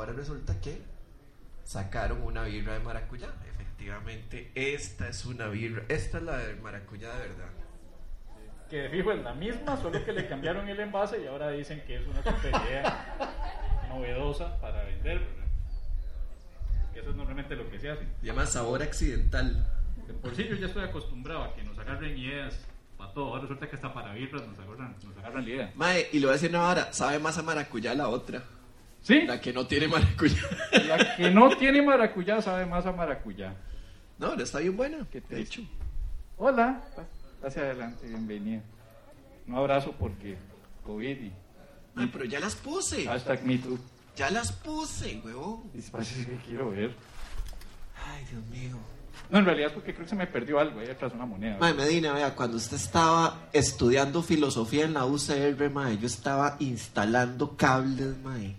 ahora resulta que sacaron una birra de maracuyá. Efectivamente, esta es una birra. Esta es la de maracuyá de verdad. Que de fijo es la misma, solo que le cambiaron el envase y ahora dicen que es una cafetería novedosa para vender, ¿verdad? Que eso es normalmente lo que se hace. Se llama sabor accidental. De por sí yo ya estoy acostumbrado a que nos agarren ideas para todo. Ahora resulta que hasta para birras nos agarran la idea. Mae, y le voy a decir una hora, sabe más a maracuyá la otra. ¿Sí? La que no tiene maracuyá. La que no tiene maracuyá sabe más a maracuyá. No, pero está bien buena. Qué de hecho. Hola, hacia adelante, bienvenida. Un abrazo porque COVID y... Mae, pero ya las puse. Hashtag MeToo. Ya las puse, huevón. Dispaches que quiero ver. Ay, Dios mío. No, en realidad es porque creo que se me perdió algo ahí atrás, una moneda. Mae, Medina, vea, cuando usted estaba estudiando filosofía en la UCR, mae, yo estaba instalando cables, mae.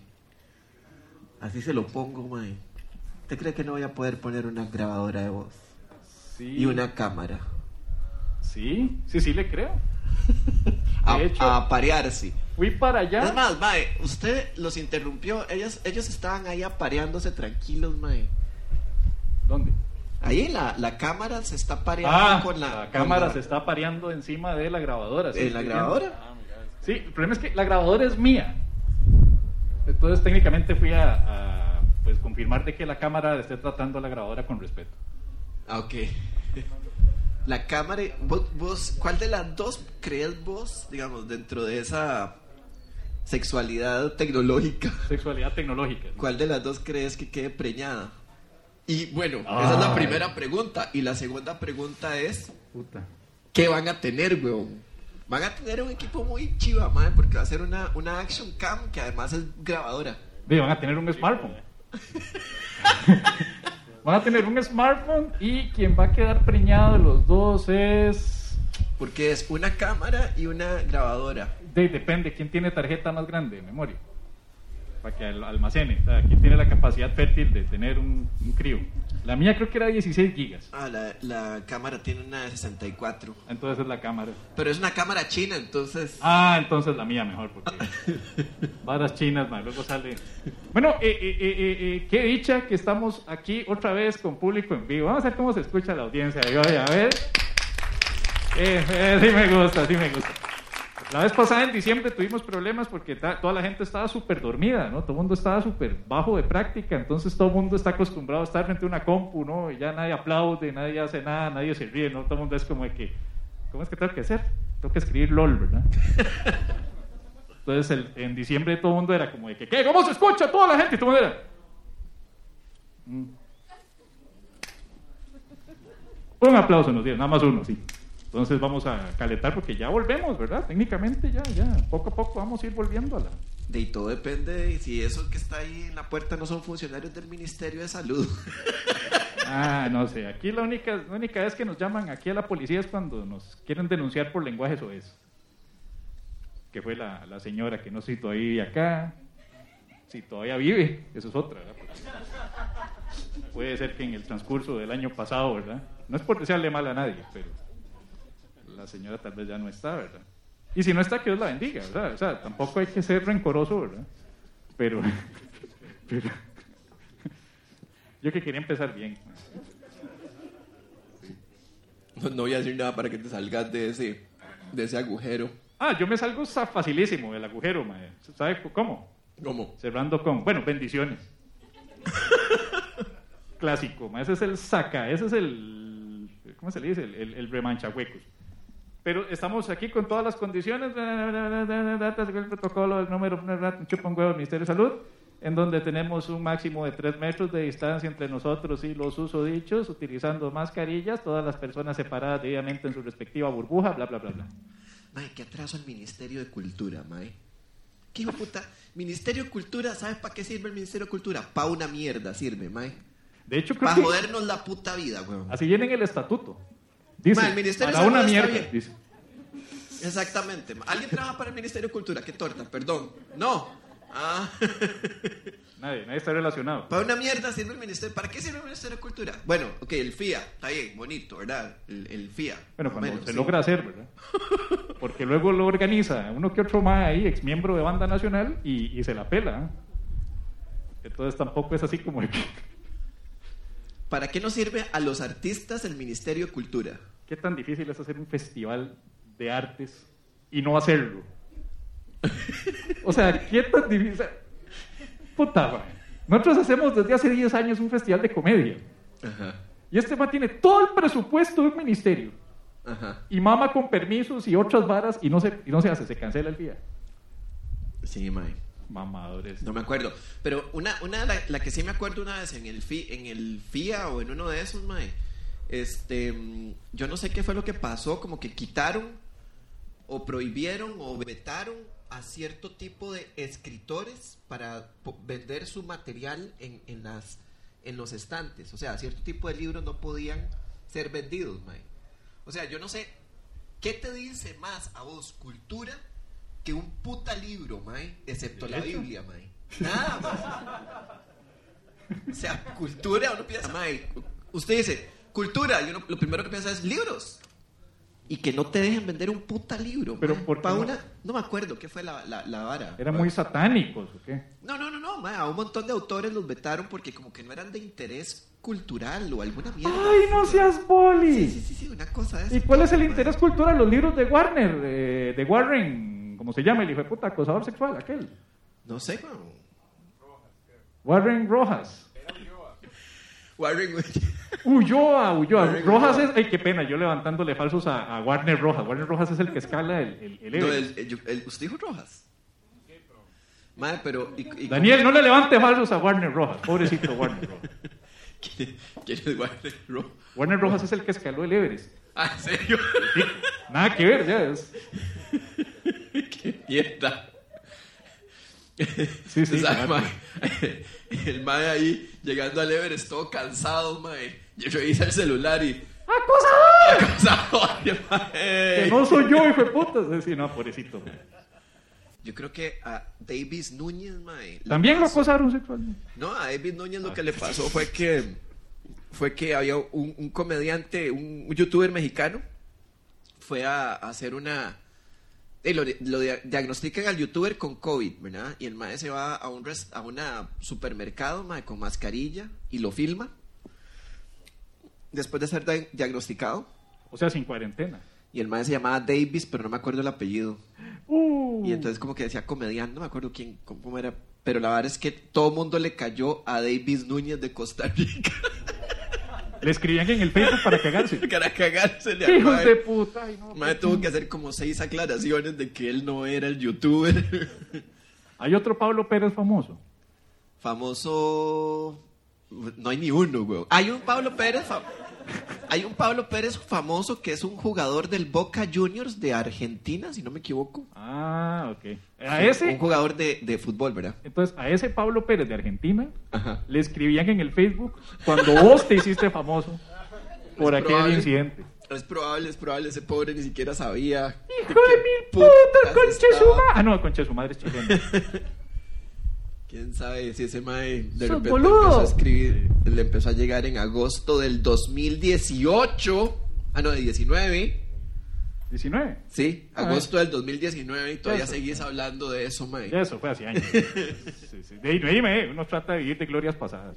Así se lo pongo, mae. ¿Usted cree que no voy a poder poner una grabadora de voz? Sí. Y una cámara. Sí le creo. De hecho, a parearse. fui para allá. Es más, mae, usted los interrumpió. Ellos estaban ahí apareándose tranquilos, mae. ¿Dónde? Ahí la cámara se está pareando con la cámara se está pareando encima de la grabadora. ¿En la grabadora? Sí, el problema es que la grabadora es mía. Entonces técnicamente fui a pues confirmar de que la cámara esté tratando a la grabadora con respeto. Ah, ok. La cámara, vos, ¿cuál de las dos crees vos, digamos, dentro de esa sexualidad tecnológica? Sexualidad tecnológica. ¿No? ¿Cuál de las dos crees que quede preñada? Y bueno, esa es la primera pregunta. Y la segunda pregunta es, Puta. ¿qué van a tener, weón? Van a tener un equipo muy chiva, madre, porque va a ser una action cam que además es grabadora. Van a tener un smartphone. Van a tener un smartphone y quien va a quedar preñado de los dos es... Porque es una cámara y una grabadora. Depende, ¿quién tiene tarjeta más grande de memoria? Para que almacene. O sea, ¿quién tiene la capacidad fértil de tener un crío? La mía creo que era 16 gigas. Ah, la cámara tiene una de 64. Entonces es la cámara. Pero es una cámara china, entonces... Entonces la mía mejor, porque varas chinas, man, luego sale... Bueno, qué dicha que estamos aquí otra vez con público en vivo. Vamos a ver cómo se escucha la audiencia de hoy, a ver. Sí me gusta. La vez pasada en diciembre tuvimos problemas porque toda la gente estaba súper dormida, ¿no? Todo el mundo estaba súper bajo de práctica, entonces todo el mundo está acostumbrado a estar frente a una compu, ¿no? Y ya nadie aplaude, nadie hace nada, nadie se ríe, ¿no? Todo el mundo es como de que, ¿cómo es que tengo que hacer? Tengo que escribir LOL, ¿verdad? Entonces en diciembre todo el mundo era como de que, ¿qué? ¿Cómo se escucha toda la gente? Y todo el mundo era... Un aplauso nos dieron, nada más uno, sí. Entonces vamos a calentar porque ya volvemos, ¿verdad? Técnicamente ya, poco a poco vamos a ir volviendo a la... Y todo depende de si esos que está ahí en la puerta no son funcionarios del Ministerio de Salud. No sé, aquí la única vez que nos llaman aquí a la policía es cuando nos quieren denunciar por lenguaje soez. Que fue la señora que no sé si todavía vive acá, si todavía vive, eso es otra, ¿verdad? Porque puede ser que en el transcurso del año pasado, ¿verdad? No es por desearle mal a nadie, pero... la señora tal vez ya no está, ¿verdad? Y si no está, que Dios la bendiga, ¿verdad? O sea, tampoco hay que ser rencoroso, ¿verdad? Pero yo que quería empezar bien. No voy a decir nada para que te salgas de ese agujero. Yo me salgo facilísimo del agujero, mae. ¿Sabe cómo? ¿Cómo? Cerrando con, bendiciones. Clásico, mae. Ese es el ¿cómo se le dice? El remanchahuecos. Pero estamos aquí con todas las condiciones, el protocolo del número, chupa un huevo del Ministerio de Salud, en donde tenemos un máximo de 3 metros de distancia entre nosotros y los susodichos, utilizando mascarillas, todas las personas separadas debidamente en su respectiva burbuja, bla, bla, bla, bla. Mae, qué atraso al Ministerio de Cultura, mae. ¿Qué hijo de puta? Ministerio de Cultura, ¿sabes para qué sirve el Ministerio de Cultura? Pa' una mierda sirve, mae. De hecho, creo para que jodernos la puta vida, weón. Así viene en el estatuto. Dice, mae, el Ministerio de para Salud una mierda, está bien. dice. Exactamente. ¿Alguien trabaja para el Ministerio de Cultura? Qué torta, perdón. No. Nadie está relacionado. Para una mierda sirve el Ministerio. ¿Para qué sirve el Ministerio de Cultura? Bueno, ok, el FIA, está bien, bonito, ¿verdad? El FIA. Bueno, cuando se logra hacer, ¿verdad? Porque luego lo organiza uno que otro más ahí, ex miembro de banda nacional, y se la pela. Entonces tampoco es así como de que... ¿Para qué nos sirve a los artistas el Ministerio de Cultura? ¿Qué tan difícil es hacer un festival de artes y no hacerlo? O sea, ¿qué tan difícil? O sea, puta, man. Nosotros hacemos desde hace 10 años un festival de comedia. Ajá. Y este man tiene todo el presupuesto de un ministerio. Ajá. Y mama con permisos y otras varas y no se hace, se cancela el día. Sí, mae. Mamadores. No me acuerdo. Pero la que sí me acuerdo una vez en el FIA o en uno de esos, mae. Yo no sé qué fue lo que pasó, como que quitaron o prohibieron o vetaron a cierto tipo de escritores para vender su material en los estantes. O sea, cierto tipo de libros no podían ser vendidos, mae. O sea, yo no sé qué te dice más a vos cultura que un puta libro, mae, excepto la Biblia, mae. Nada, mae. O sea, cultura, uno piensa, mae, usted dice cultura, y uno lo primero que piensa es libros. Y que no te dejen vender un puta libro. Pero ¿por qué no me acuerdo qué fue la vara. ¿Eran muy satánicos o qué? No, mae, a un montón de autores los vetaron porque como que no eran de interés cultural o alguna mierda. ¡Ay, no seas boli! Sí, una cosa de eso. ¿Y cuál es el interés cultural? Los libros de Warner, de Warren, ¿cómo se llama? El hijo de puta, acosador sexual, aquel. No sé, man. Warren Rojas. Warren Ulloa. Rojas es... Ay, qué pena, yo levantándole falsos a Warner Rojas. Warner Rojas es el que escala el Everest. No, ¿usted dijo Rojas? Madre, pero... Daniel, no le levante falsos a Warner Rojas. Pobrecito Warner Rojas. ¿Quién es Warner Rojas? Warner Rojas es el que escaló el Everest. ¿Ah, en serio? Sí, nada que ver, ya es. ¡Qué mierda! Sí, O sea, claro. mae, el mae ahí llegando al Everest todo cansado, mae. Y revisa el celular y... ¡Acosador! ¡Acosador, mae! Que no soy yo, hijo de puta. Sí, no, pobrecito. Man. Yo creo que a Davis Núñez, mae... ¿También lo acosaron sexualmente? No, a Davis Núñez lo que le pasó fue que había un comediante, un youtuber mexicano, fue a hacer una... Lo diagnostican al youtuber con COVID, ¿verdad? Y el mae se va a un supermercado, mae, con mascarilla y lo filma después de ser diagnosticado. O sea, sin cuarentena. Y el mae se llamaba Davis, pero no me acuerdo el apellido. Y entonces como que decía comediante, no me acuerdo cómo era. Pero la verdad es que todo el mundo le cayó a Davis Núñez de Costa Rica. Le escribían en el Facebook para cagarse. Para cagarse. ¡Hijos de puta! Ay, no, mae tuvo que hacer como 6 aclaraciones de que él no era el youtuber. Hay otro Pablo Pérez famoso. Famoso... No hay ni uno, güey. Hay un Pablo Pérez famoso que es un jugador del Boca Juniors de Argentina, si no me equivoco. Ah, ok. A ese... Un jugador de fútbol, ¿verdad? Entonces, a ese Pablo Pérez de Argentina Ajá. le escribían en el Facebook cuando vos te hiciste famoso por aquel incidente. Es probable, ese pobre ni siquiera sabía. ¡Hijo de mil putas, concha su madre! Ah, no, concha su madre es chileno. ¿Quién sabe si ese mae de ¡Sos repente boludo! empezó a escribir? Le empezó a llegar en agosto del 2018. Ah, no, de 19. ¿19? Sí, agosto del 2019 y todavía Eso. seguís hablando de eso, mae. Ya eso fue hace años. Sí. Dime, uno trata de vivir de glorias pasadas.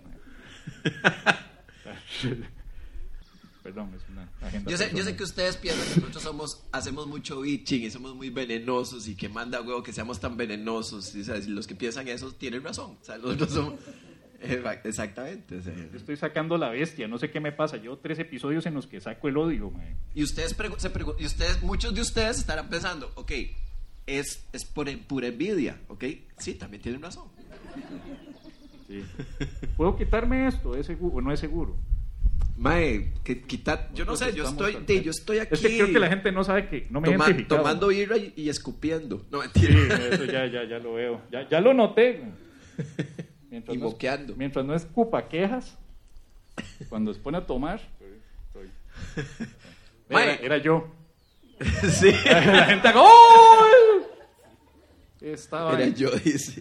Perdón, es una agenda. Yo sé que ustedes piensan que nosotros hacemos mucho bitching y somos muy venenosos y que manda huevo que seamos tan venenosos. O sea, si los que piensan eso tienen razón. O sea, nosotros somos... Exactamente. O sea. Yo estoy sacando la bestia, no sé qué me pasa. Llevo 3 episodios en los que saco el odio, man. Y ustedes muchos de ustedes estarán pensando, ok, es por pura envidia, ok. Sí, también tienen razón. Sí. ¿Puedo quitarme esto? ¿Es seguro o no es seguro? Mae, quitar, yo no sé, yo estoy aquí. Es que creo que la gente no sabe que no me he identificado. Tomando birra y escupiendo. No, Sí, mentira. eso ya lo veo. Ya lo noté. Mientras Y moqueando. Mientras no escupa quejas, cuando se pone a tomar, estoy. Era yo. Sí. La gente hago ¡oh! Estaba Era ahí. yo, dice.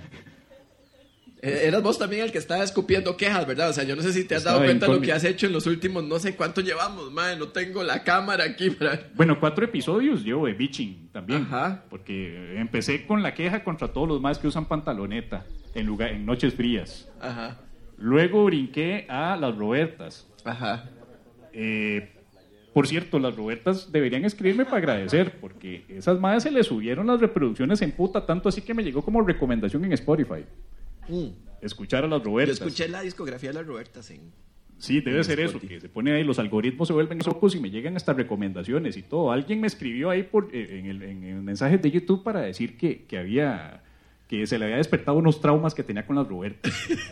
Eras vos también el que estaba escupiendo quejas, ¿verdad? O sea, yo no sé si te has dado cuenta de lo que has hecho en los últimos, no sé cuánto llevamos, madre, no tengo la cámara aquí para... Bueno, 4 episodios llevo de bitching también. Ajá. Porque empecé con la queja contra todos los más que usan pantaloneta. en Noches Frías. Ajá. Luego brinqué a Las Robertas. Ajá. Por cierto, Las Robertas deberían escribirme para agradecer, porque esas madres se les subieron las reproducciones en puta, tanto así que me llegó como recomendación en Spotify. Escuchar a Las Robertas. Yo escuché la discografía de Las Robertas en... Sí, debe ser eso, que se pone ahí, los algoritmos se vuelven locos y me llegan hasta recomendaciones y todo. Alguien me escribió ahí en mensajes de YouTube para decir que se le había despertado unos traumas que tenía con Las Robertas.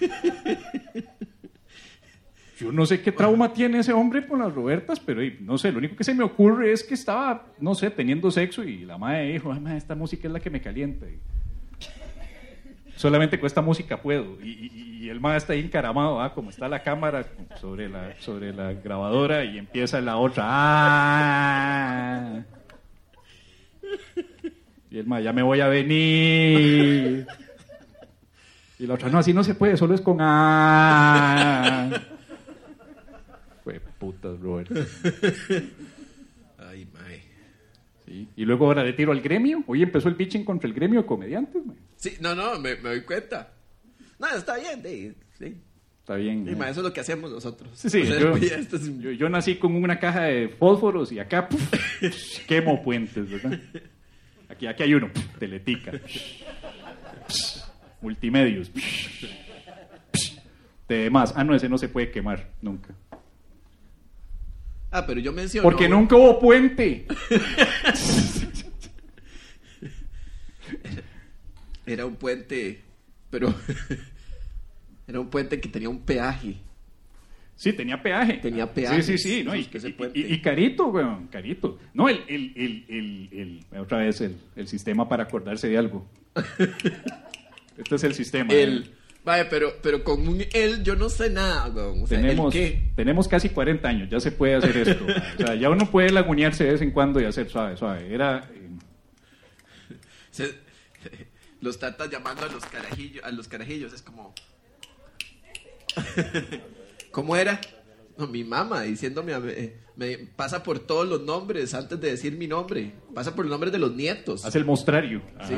Yo no sé qué trauma tiene ese hombre con Las Robertas, pero no sé, lo único que se me ocurre es que estaba, no sé, teniendo sexo y la madre dijo, ay, madre, esta música es la que me calienta. Solamente con esta música puedo. Y el mae está ahí encaramado, como está la cámara sobre la grabadora y empieza la otra. ¡Ah! Y el mae, ya me voy a venir. Y la otra, no, así no se puede, solo es con ¡ah! Fue putas, Robert. Ay, mae. Sí. Y luego ahora le tiro al gremio. Hoy empezó el bitching contra el gremio de comediantes, mae. Sí, no, me doy cuenta. No, está bien, sí. Está bien. Y, eso es lo que hacemos nosotros. Sí, o sea, yo nací con una caja de fósforos y acá quemo puentes, ¿verdad? Aquí hay uno, Teletica. Multimedios. Demás. No, ese no se puede quemar, nunca. Pero yo menciono... Porque nunca hubo puente. Era un puente, pero... Era un puente que tenía un peaje. Sí, tenía peaje. Tenía peaje. Sí, ¿no? Y carito, weón, carito. No, otra vez el sistema para acordarse de algo. Este es el sistema. Vaya, pero con un yo no sé nada, weón. O sea, tenemos casi 40 años, ya se puede hacer esto. O sea, ya uno puede lagunearse de vez en cuando y hacer suave. Los tatas llamando a los carajillos, es como... ¿Cómo era? No, mi mamá diciéndome, me pasa por todos los nombres antes de decir mi nombre. Pasa por los nombres de los nietos. Hace el mostrario. Sí.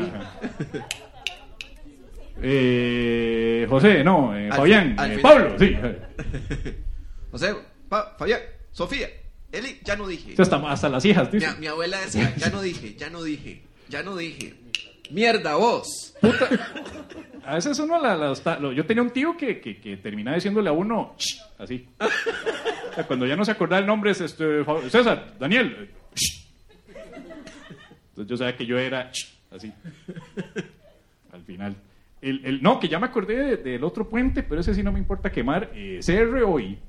José, no, Fabián, Pablo, sí. José, Fabián, Sofía, Eli, ya no dije. Hasta las hijas, dice. Mi abuela decía, ya no dije. Mierda, vos. Puta. A veces uno yo tenía un tío que terminaba diciéndole a uno así. O sea, cuando ya no se acordaba el nombre, es César, Daniel. Entonces yo sabía que yo era así. Al final. No, que ya me acordé del otro puente, pero ese sí no me importa quemar. CROI.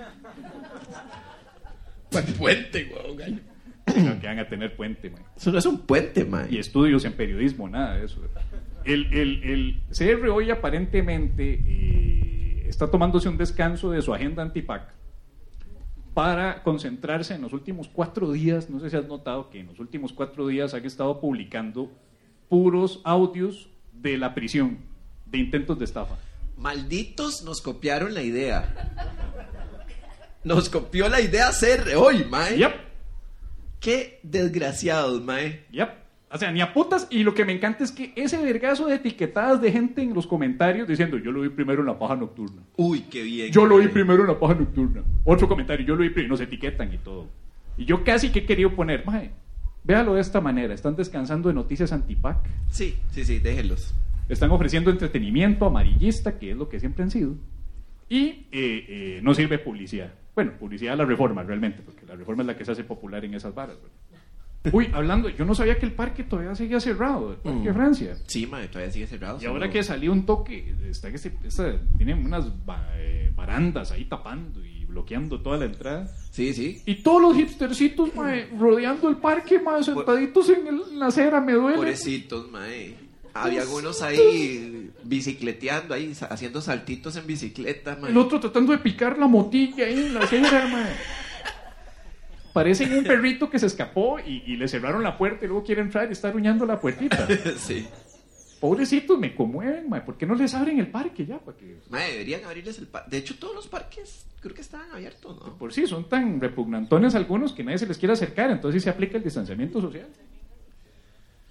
¿Cuál puente, weón? No, que van a tener puente, man. Eso no es un puente, man. Y estudios en periodismo, nada de eso. El CR hoy aparentemente está tomándose un descanso de su agenda antipac para concentrarse en los últimos 4 días. No sé si has notado que en los últimos 4 días han estado publicando puros audios de la prisión, de intentos de estafa. Malditos, nos copiaron la idea. Nos copió la idea CR hoy, mae. Yep. Qué desgraciados, mae. Yep. O sea, ni a putas. Y lo que me encanta es que ese vergazo de etiquetadas de gente en los comentarios diciendo, yo lo vi primero en la paja nocturna. Uy, qué bien. Yo lo vi primero en la paja nocturna. Otro comentario, yo lo vi primero. Nos etiquetan y todo. Y yo casi que he querido poner, mae, véalo de esta manera. Están descansando de noticias antipac. Sí, déjenlos. Están ofreciendo entretenimiento amarillista, que es lo que siempre han sido. Y no sirve publicidad. Bueno, publicidad a la reforma realmente, porque la reforma es la que se hace popular en esas varas, ¿verdad? Uy, hablando, yo no sabía que el parque todavía seguía cerrado, el parque de Francia. Sí, madre, todavía sigue cerrado. Y ahora que salió un toque, tienen unas barandas ahí tapando y bloqueando toda la entrada. Sí. Y todos los hipstercitos, mae, rodeando el parque, mae, sentaditos en la acera, me duele. Pobrecitos, mae. Había algunos ahí bicicleteando, ahí haciendo saltitos en bicicleta, mae. El otro tratando de picar la motilla ahí en la acera, mae. Parecen un perrito que se escapó y le cerraron la puerta y luego quiere entrar y está aruñando la puertita. Sí. Pobrecitos, me conmueven, mae. ¿Por qué no les abren el parque ya? Mae, deberían abrirles el parque. De hecho, todos los parques creo que estaban abiertos, ¿no? Por sí, son tan repugnantones algunos que nadie se les quiere acercar, entonces sí se aplica el distanciamiento social.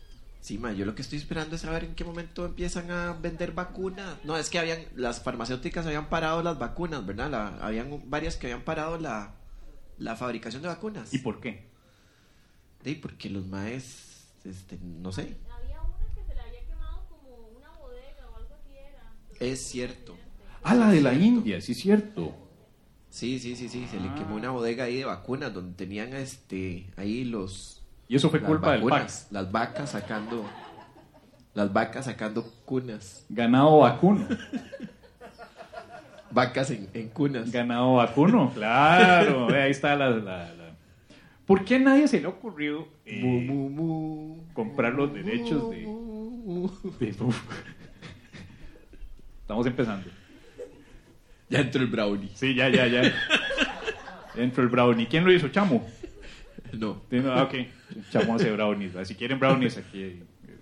Sí, ma, yo lo que estoy esperando es saber en qué momento empiezan a vender vacunas. No, es que las farmacéuticas habían parado las vacunas, ¿verdad? Habían varias que habían parado la fabricación de vacunas. ¿Y por qué? Sí, porque los maes, no sé. Había una que se le había quemado como una bodega o algo así era. Es cierto. La de la India, sí, cierto. Sí, se le quemó una bodega ahí de vacunas donde tenían ahí Y eso fue las culpa del vacunas, PAC. las vacas sacando cunas. Ganado vacuno. Vacas en cunas. Ganado vacuno, claro. Ahí está la... ¿Por qué a nadie se le ha ocurrido comprar los derechos de... Estamos empezando. Ya entró el brownie. Sí, ya. Entró el brownie. ¿Quién lo hizo? ¿Chamo? No. Ok. Chamo hace brownies. Si quieren brownies, aquí.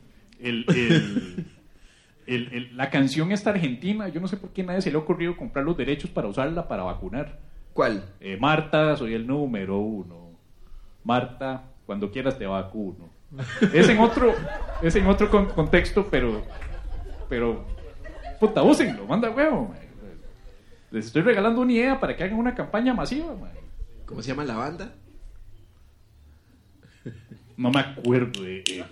La canción esta argentina, yo no sé por qué a nadie se le ha ocurrido comprar los derechos para usarla para vacunar. ¿Cuál? Marta, soy el número 1. Marta, cuando quieras te vacuno. Es en otro contexto, pero puta, úsenlo, manda huevo, man. Les estoy regalando una idea para que hagan una campaña masiva, man. ¿Cómo se llama la banda? No me acuerdo de...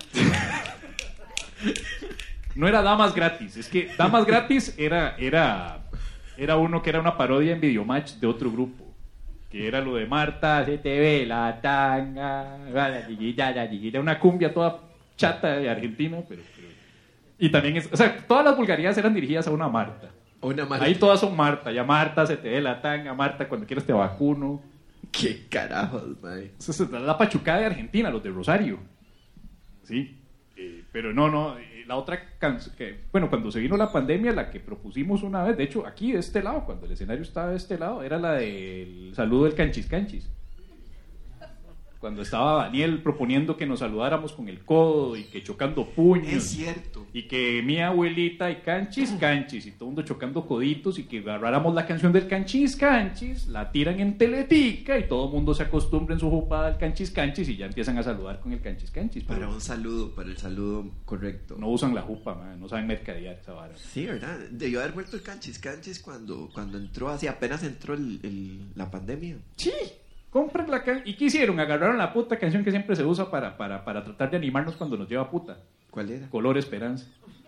No era Damas Gratis, es que Damas Gratis era uno que era una parodia en Videomatch de otro grupo, que era lo de Marta, se te ve la tanga, la chiquilla, una cumbia toda chata de Argentina, pero y también todas las vulgaridades eran dirigidas a una Marta. Ahí todas son Marta, ya Marta, se te ve la tanga, Marta, cuando quieras te vacuno. ¿Qué carajos, mae? Esa es la pachucada de Argentina, los de Rosario. Sí, pero no, la otra canción que, bueno, cuando se vino la pandemia, la que propusimos una vez, de hecho, aquí de este lado, cuando el escenario estaba de este lado, era la del saludo del canchis canchis. Cuando estaba Daniel proponiendo que nos saludáramos con el codo y que chocando puños. Es cierto. Y que mi abuelita y canchis canchis y todo el mundo chocando coditos y que agarráramos la canción del canchis canchis, la tiran en Teletica y todo el mundo se acostumbra en su jupada al canchis canchis y ya empiezan a saludar con el canchis canchis. Para el saludo correcto. No usan la jupa, man, no saben mercadear esa vara. Sí, ¿verdad? Debió haber vuelto el canchis canchis cuando entró, así apenas entró la pandemia. Sí. Compren la canción. ¿Y qué hicieron? Agarraron la puta canción que siempre se usa para tratar de animarnos cuando nos lleva puta. ¿Cuál era? Color Esperanza.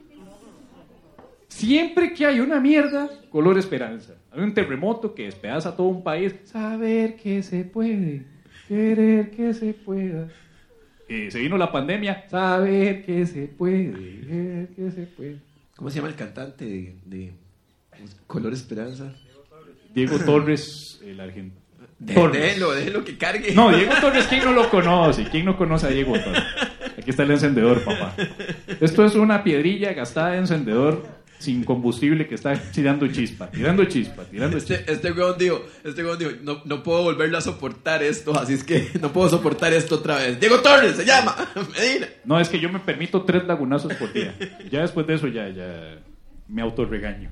Siempre que hay una mierda, Color Esperanza. Hay un terremoto que despedaza todo un país. Saber que se puede, querer que se pueda. Se vino la pandemia. Saber que se puede, querer que se puede. ¿Cómo se llama el cantante de Color Esperanza? Diego Torres, el argentino. Déjelo que cargue. No, Diego Torres, ¿quién no lo conoce? ¿Quién no conoce a Diego Torres? Aquí está el encendedor, papá. Esto es una piedrilla gastada de encendedor sin combustible que está tirando chispa. Este weón dijo, no puedo volverlo a soportar esto, así es que no puedo soportar esto otra vez. Diego Torres se llama, Medina. No, es que yo me permito 3 lagunazos por día. Ya después de eso ya me autorregaño.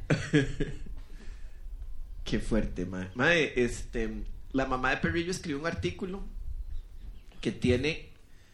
Qué fuerte, mae. Mae, la mamá de Perrillo escribió un artículo que tiene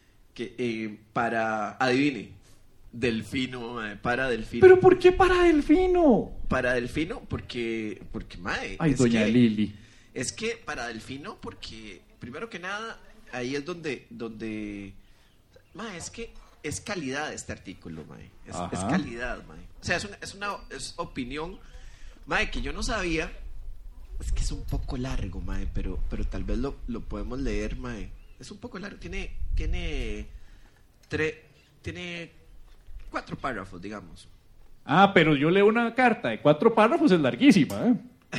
para, adivine, Delfino, para Delfino. ¿Pero por qué para Delfino? Para Delfino porque mae. Ay, doña Lili. Es que para Delfino porque, primero que nada, ahí es donde mae, es que es calidad este artículo, mae. Es calidad, mae. O sea, es opinión, mae, que yo no sabía. Es que es un poco largo, mae, pero tal vez lo podemos leer, mae. Es un poco largo, tiene 4 párrafos, digamos. Ah, pero yo leo una carta de 4 párrafos, es larguísima,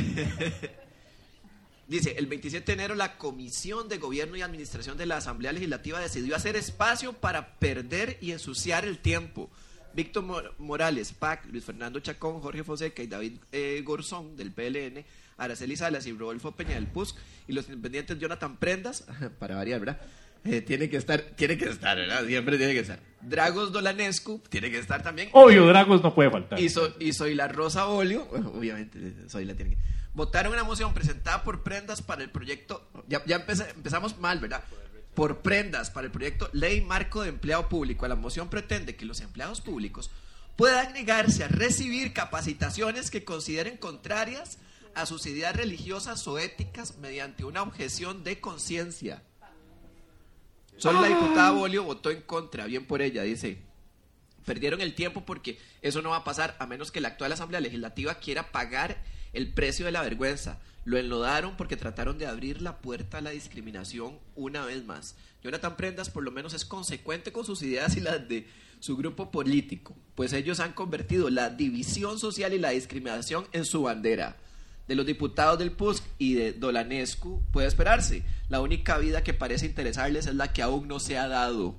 Dice, el 27 de enero la Comisión de Gobierno y Administración de la Asamblea Legislativa decidió hacer espacio para perder y ensuciar el tiempo. Víctor Morales, PAC, Luis Fernando Chacón, Jorge Fonseca y David Gorzón, del PLN, Araceli Salas y Rodolfo Peña del PUSC, y los independientes Jonathan Prendas, para variar, ¿verdad? Tiene que estar, ¿verdad? Siempre tiene que estar. Dragos Dolanescu, tiene que estar también. Obvio, Dragos no puede faltar. Y Soy la Rosa Olio, bueno, obviamente, Soy la tiene que... Votaron una moción presentada por Prendas para el proyecto, ya empezamos mal, ¿verdad? por prendas para el proyecto Ley Marco de Empleo Público. La moción pretende que los empleados públicos puedan negarse a recibir capacitaciones que consideren contrarias a sus ideas religiosas o éticas mediante una objeción de conciencia. Solo la diputada Bolio votó en contra, bien por ella, dice. Perdieron el tiempo porque eso no va a pasar a menos que la actual Asamblea Legislativa quiera pagar el precio de la vergüenza. Lo enlodaron porque trataron de abrir la puerta a la discriminación una vez más. Jonathan Prendas por lo menos es consecuente con sus ideas y las de su grupo político, pues ellos han convertido la división social y la discriminación en su bandera. De los diputados del PUSC y de Dolanescu puede esperarse. La única vida que parece interesarles es la que aún no se ha dado.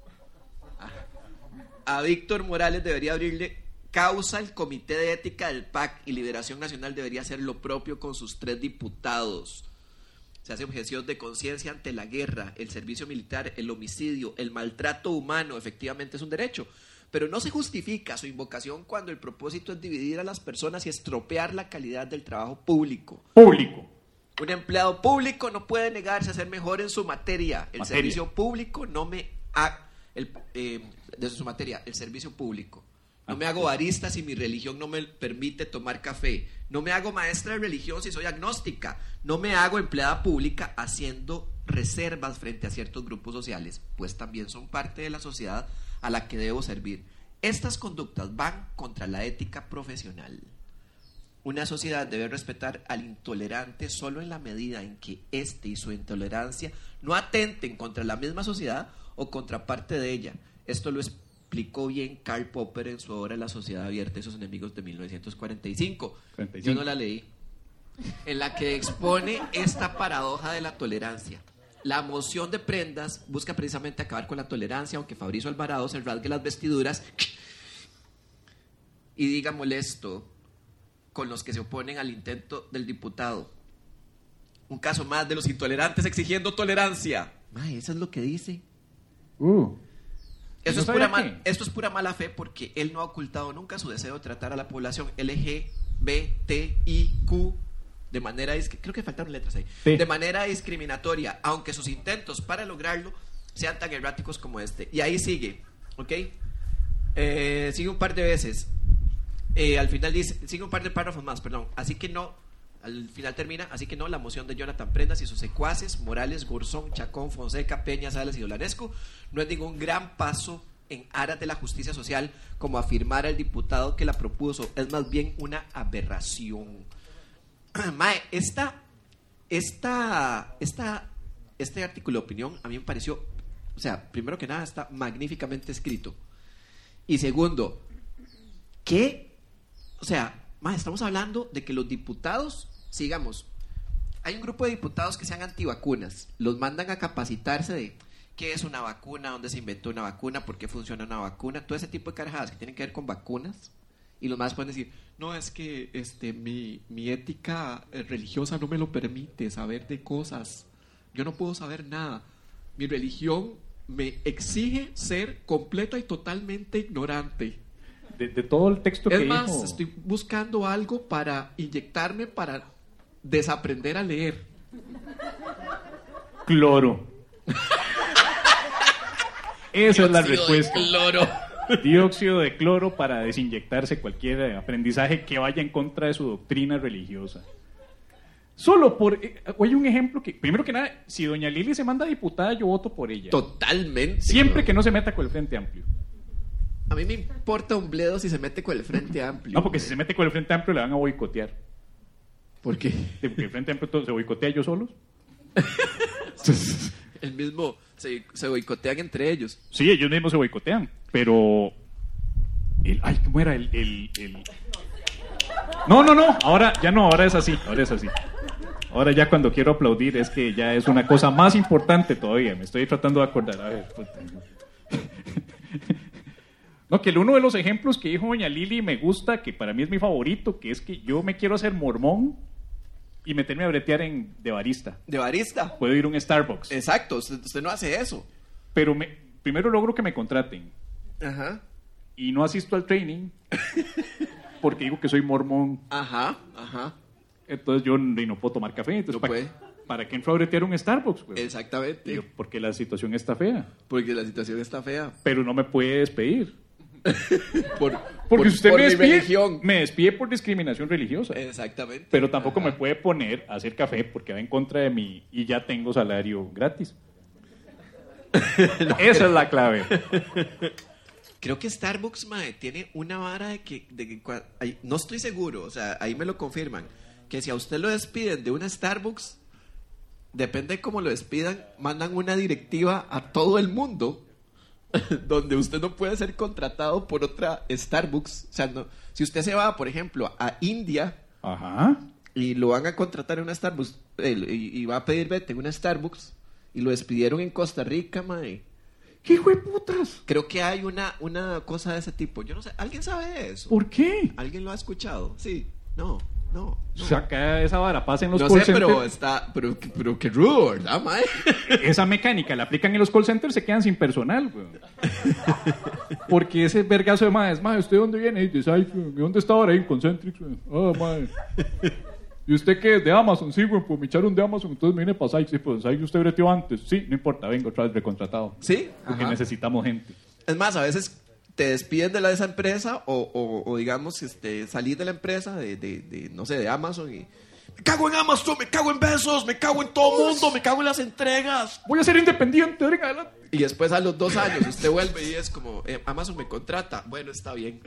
A Víctor Morales debería abrirle causa el Comité de Ética del PAC y Liberación Nacional debería hacer lo propio con sus 3 diputados. Se hace objeción de conciencia ante la guerra, el servicio militar, el homicidio, el maltrato humano, efectivamente es un derecho, pero no se justifica su invocación cuando el propósito es dividir a las personas y estropear la calidad del trabajo público. Un empleado público no puede negarse a ser mejor en su materia. El servicio público no me de su materia, el servicio público. No me hago barista si mi religión no me permite tomar café. No me hago maestra de religión si soy agnóstica. No me hago empleada pública haciendo reservas frente a ciertos grupos sociales, pues también son parte de la sociedad a la que debo servir. Estas conductas van contra la ética profesional. Una sociedad debe respetar al intolerante solo en la medida en que éste y su intolerancia no atenten contra la misma sociedad o contra parte de ella. Esto lo explicó bien Karl Popper en su obra La sociedad abierta y sus enemigos de 1945. Yo no la leí. En la que expone esta paradoja de la tolerancia. La moción de Prendas busca precisamente acabar con la tolerancia, aunque Fabrizio Alvarado se rasgue las vestiduras y diga molesto con los que se oponen al intento del diputado. Un caso más de los intolerantes exigiendo tolerancia. Eso es lo que dice. Esto es pura mala fe porque él no ha ocultado nunca su deseo de tratar a la población LGBTIQ de manera, creo que faltaron letras ahí, de manera discriminatoria, aunque sus intentos para lograrlo sean tan erráticos como este. Y ahí sigue, ¿ok? Sigue un par de veces. Al final dice, sigue un par de párrafos más, perdón. Así que no, al final termina, así que no, la moción de Jonathan Prendas y sus secuaces, Morales, Gorzón, Chacón, Fonseca, Peña, Salas y Dolanescu, no es ningún gran paso en aras de la justicia social, como afirmara el diputado que la propuso, es más bien una aberración. Mae, este artículo de opinión a mí me pareció, o sea, primero que nada está magníficamente escrito. Y segundo, o sea, mae, estamos hablando de que los diputados, sigamos, hay un grupo de diputados que sean antivacunas, los mandan a capacitarse de qué es una vacuna, dónde se inventó una vacuna, por qué funciona una vacuna, todo ese tipo de carajadas que tienen que ver con vacunas. Y los más pueden decir, no, es que mi ética religiosa no me lo permite saber de cosas. Yo no puedo saber nada. Mi religión me exige ser completa y totalmente ignorante. De todo el texto que dijo. Es más, estoy buscando algo para inyectarme para desaprender a leer. Cloro. Esa es la respuesta. Cloro. Dióxido de cloro para desinyectarse cualquier aprendizaje que vaya en contra de su doctrina religiosa. Solo por... Hay un ejemplo que... Primero que nada, si doña Lili se manda diputada, yo voto por ella. Totalmente. Siempre que no se meta con el Frente Amplio. A mí me importa un bledo si se mete con el Frente Amplio. No, porque si se mete con el Frente Amplio le van a boicotear. ¿Por qué? Porque el Frente Amplio se boicotea ellos solos. El mismo... Se boicotean entre ellos. Sí, ellos mismos se boicotean. Pero... ¿cómo era el... No. Ahora ya no, ahora es así. Ahora ya cuando quiero aplaudir es que ya es una cosa más importante todavía. Me estoy tratando de acordar. A ver, no, que uno de los ejemplos que dijo doña Lili me gusta, que para mí es mi favorito, que es que yo me quiero hacer mormón y meterme a bretear de barista. ¿De barista? Puedo ir a un Starbucks. Exacto, usted no hace eso. Pero primero logro que me contraten. Ajá. Y no asisto al training porque digo que soy mormón. Ajá. Entonces yo no puedo tomar café. Entonces, No puede. ¿Para qué entro a bretear un Starbucks, güey? Exactamente. Y yo, porque la situación está fea. Porque la situación está fea. Pero no me puede despedir. Porque Porque si usted por me mi despide, religión. me despide por discriminación religiosa. Exactamente. Pero tampoco me puede poner a hacer café porque va en contra de mí y ya tengo salario gratis. Esa es la clave. Creo que Starbucks, mae, tiene una vara de que no estoy seguro, o sea, ahí me lo confirman, que si a usted lo despiden de una Starbucks, depende de cómo lo despidan, mandan una directiva a todo el mundo donde usted no puede ser contratado por otra Starbucks. O sea, no, si usted se va, por ejemplo, a India, Ajá. y lo van a contratar en una Starbucks, y va a pedir vete en una Starbucks, y lo despidieron en Costa Rica, mae. ¿Qué hijo de putas? Creo que hay una cosa de ese tipo. Yo no sé, ¿alguien sabe de eso? ¿Por qué? ¿Alguien lo ha escuchado? Sí, no. O sea, acá esa vara pasa en los No call sé, centers. pero qué rudo, ¿verdad, mae? Esa mecánica la aplican en los call centers, se quedan sin personal, güey. Porque ese vergazo de mae, ¿usted dónde viene? Y dice, ay, ¿y dónde está ahora ahí en Concentrix? Ah, mae. ¿Y usted qué es? ¿De Amazon? Sí, güey, pues me echaron de Amazon, entonces me vine para Sykes. Sí, pues Sykes usted breteó antes. Sí, no importa, vengo otra vez recontratado. Sí, Porque ajá. necesitamos gente. Es más, a veces te despiden de esa empresa o digamos, salís de la empresa de no sé, de Amazon y... Me cago en Amazon, me cago en Besos, me cago en todo mundo, me cago en las entregas. Voy a ser independiente, venga adelante. Y después a los 2 años usted vuelve y es como, Amazon me contrata. Bueno, está bien.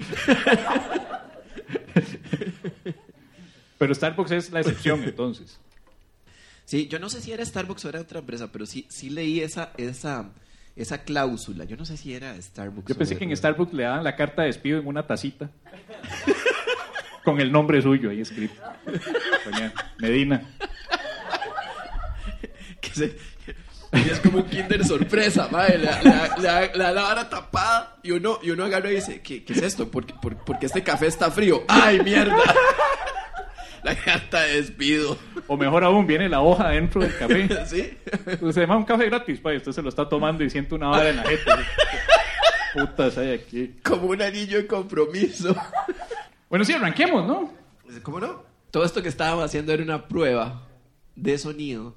Pero Starbucks es la excepción, entonces. Sí, yo no sé si era Starbucks o era otra empresa, pero sí leí esa cláusula. Yo no sé si era Starbucks. Yo pensé o que en era- Starbucks le daban la carta de despido en una tacita. Con el nombre suyo ahí escrito. Doña Medina. que se- y es como un Kinder sorpresa, madre. La vara tapada y uno agarra y dice, ¿qué es esto? Porque este café está frío. ¡Ay, mierda! La carta de despido. O mejor aún, viene la hoja dentro del café. ¿Sí? Pues se llama un café gratis, pa, y usted se lo está tomando y siente una vara en la jeta. Putas hay aquí. Como un anillo de compromiso. Bueno, sí, arranquemos, ¿no? ¿Cómo no? Todo esto que estábamos haciendo era una prueba de sonido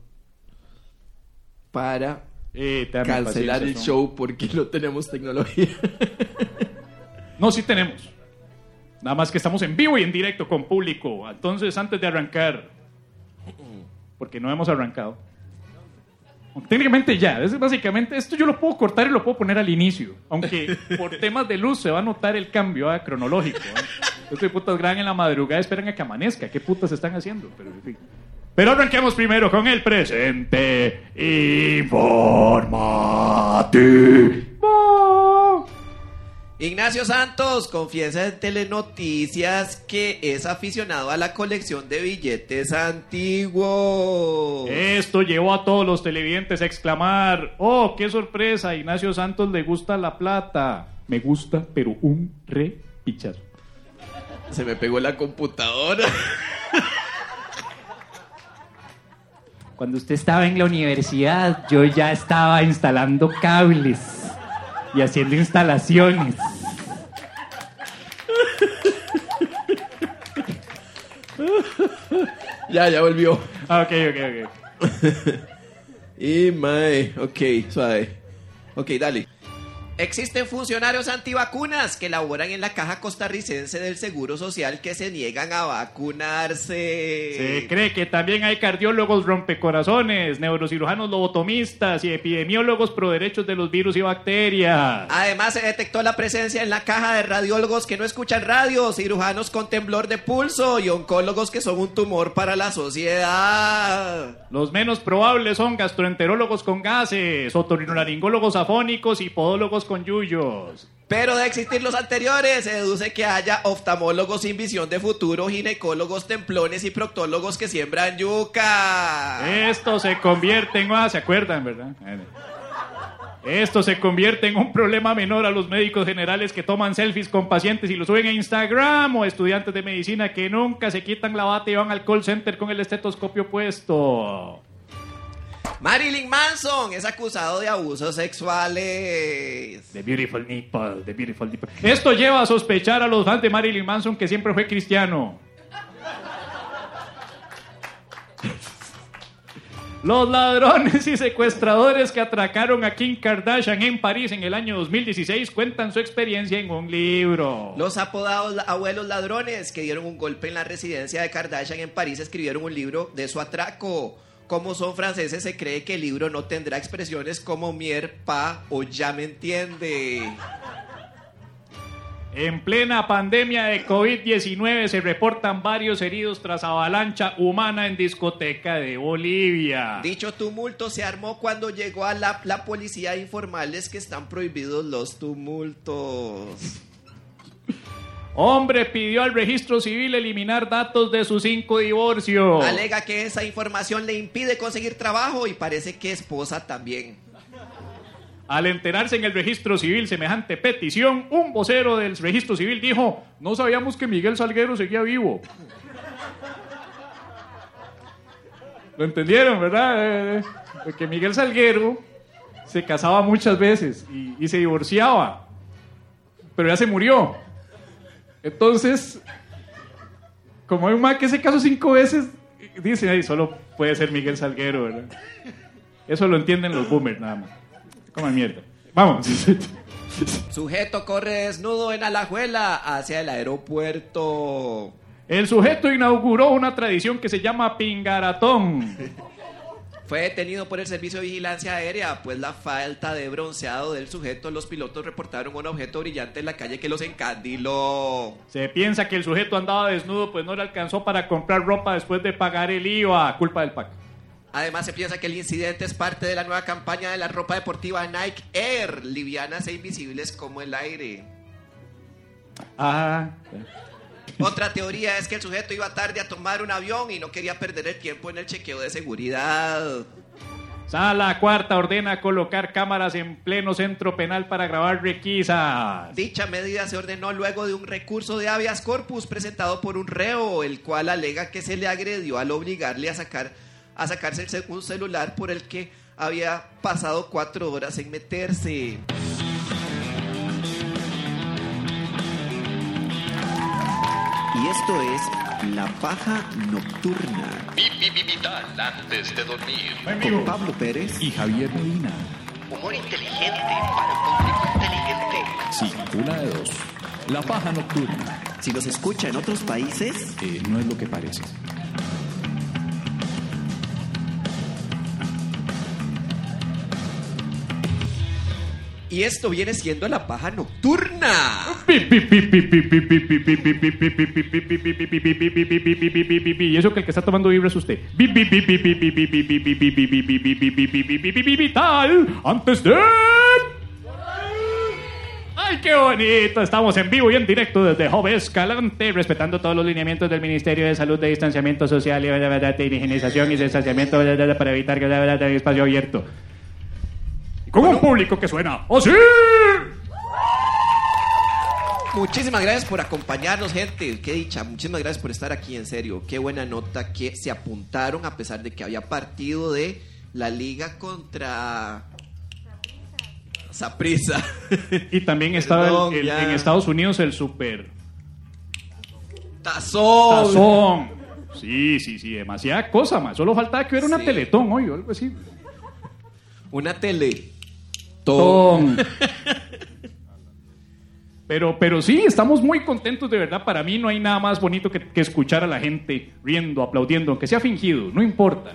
para Tenme cancelar paciencia, el ¿no? show porque no tenemos tecnología. No, sí tenemos. Nada más que estamos en vivo y en directo con público. Entonces, antes de arrancar, porque no hemos arrancado. Técnicamente ya, es básicamente, esto yo lo puedo cortar y lo puedo poner al inicio. Aunque por temas de luz se va a notar el cambio cronológico. Estos putas graban en la madrugada, esperan a que amanezca. ¿Qué putas están haciendo? Pero, en fin. Pero arranquemos primero con el presente informativo. Ignacio Santos confiesa en Telenoticias que es aficionado a la colección de billetes antiguos. Esto llevó a todos los televidentes a exclamar: ¡oh, qué sorpresa! A Ignacio Santos le gusta la plata. Me gusta, pero un re pichazo. Se me pegó la computadora. Cuando usted estaba en la universidad, yo ya estaba instalando cables y haciendo instalaciones. Ya volvió. Ah, ok. Y mae, ok, suave. Ok, dale. Existen funcionarios antivacunas que laboran en la caja costarricense del Seguro Social que se niegan a vacunarse. Se cree que también hay cardiólogos rompecorazones, neurocirujanos lobotomistas y epidemiólogos pro derechos de los virus y bacterias. Además, se detectó la presencia en la caja de radiólogos que no escuchan radio, cirujanos con temblor de pulso y oncólogos que son un tumor para la sociedad. Los menos probables son gastroenterólogos con gases, otorrinolaringólogos afónicos y podólogos con yuyos. Pero de existir los anteriores, se deduce que haya oftalmólogos sin visión de futuro, ginecólogos templones y proctólogos que siembran yuca. Esto se convierte en... ¿se acuerdan, verdad? Esto se convierte en un problema menor a los médicos generales que toman selfies con pacientes y lo suben a Instagram, o estudiantes de medicina que nunca se quitan la bata y van al call center con el estetoscopio puesto. Marilyn Manson es acusado de abusos sexuales. The beautiful nipple, the beautiful nipple. Esto lleva a sospechar a los fans de Marilyn Manson que siempre fue cristiano. Los ladrones y secuestradores que atracaron a Kim Kardashian en París en el año 2016 cuentan su experiencia en un libro. Los apodados abuelos ladrones que dieron un golpe en la residencia de Kardashian en París escribieron un libro de su atraco. Como son franceses, se cree que el libro no tendrá expresiones como mier, pa o ya me entiende. En plena pandemia de COVID-19 se reportan varios heridos tras avalancha humana en discoteca de Bolivia. Dicho tumulto se armó cuando llegó a la policía a informarles que están prohibidos los tumultos. Hombre pidió al registro civil eliminar datos de sus 5 divorcios. Alega que esa información le impide conseguir trabajo y parece que esposa también. Al enterarse en el registro civil semejante petición, un vocero del registro civil dijo: no sabíamos que Miguel Salguero seguía vivo. ¿Lo entendieron, verdad? Que Miguel Salguero se casaba muchas veces y se divorciaba, pero ya se murió. Entonces, como hay un man que se casó 5 veces, dicen ahí, solo puede ser Miguel Salguero, ¿verdad? Eso lo entienden los boomers nada más. Como mierda. Vamos. Sujeto corre desnudo en Alajuela hacia el aeropuerto. El sujeto inauguró una tradición que se llama pingaratón. Fue detenido por el Servicio de Vigilancia Aérea, pues la falta de bronceado del sujeto, los pilotos reportaron un objeto brillante en la calle que los encandiló. Se piensa que el sujeto andaba desnudo, pues no le alcanzó para comprar ropa después de pagar el IVA, culpa del PAC. Además, se piensa que el incidente es parte de la nueva campaña de la ropa deportiva Nike Air, livianas e invisibles como el aire. Ah. Otra teoría es que el sujeto iba tarde a tomar un avión y no quería perder el tiempo en el chequeo de seguridad. Sala cuarta ordena colocar cámaras en pleno centro penal para grabar requisas. Dicha medida se ordenó luego de un recurso de habeas corpus presentado por un reo, el cual alega que se le agredió al obligarle a sacarse un celular por el que había pasado 4 horas en meterse. Y esto es La Paja Nocturna. Vital antes de dormir. Con Pablo Pérez y Javier Medina. Humor inteligente para un público inteligente. Sí, una de dos. La Paja Nocturna. Si los escucha en otros países, no es lo que parece. y esto viene siendo La Paja Nocturna. Y eso que el que está tomando vibra es usted. Vital antes de... ¡Ay, qué bonito! Estamos en vivo y en directo desde Jove Escalante, respetando todos los lineamientos del Ministerio de Salud de distanciamiento social y de higienización y distanciamiento para evitar que haya espacio abierto. Con un público que suena ¡oh, sí! Muchísimas gracias por acompañarnos, gente. Qué dicha. Muchísimas gracias por estar aquí, en serio. Qué buena nota que se apuntaron a pesar de que había partido de la liga contra Saprissa. Y también estaba en Estados Unidos el Super Tazón. Sí, demasiada cosa más. Solo faltaba que hubiera una Teletón hoy o algo así. Una Teletón. Pero sí, estamos muy contentos de verdad. Para mí no hay nada más bonito que escuchar a la gente riendo, aplaudiendo, aunque sea fingido, no importa.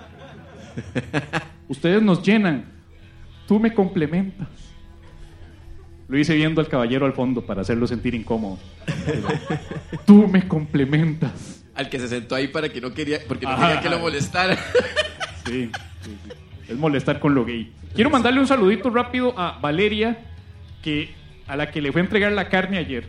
Ustedes nos llenan. Tú me complementas. Lo hice viendo al caballero al fondo para hacerlo sentir incómodo. Tú me complementas. Al que se sentó ahí porque no quería que lo molestara. Sí. Es molestar con lo gay. Quiero mandarle un saludito rápido a Valeria, a la que le fue a entregar la carne ayer.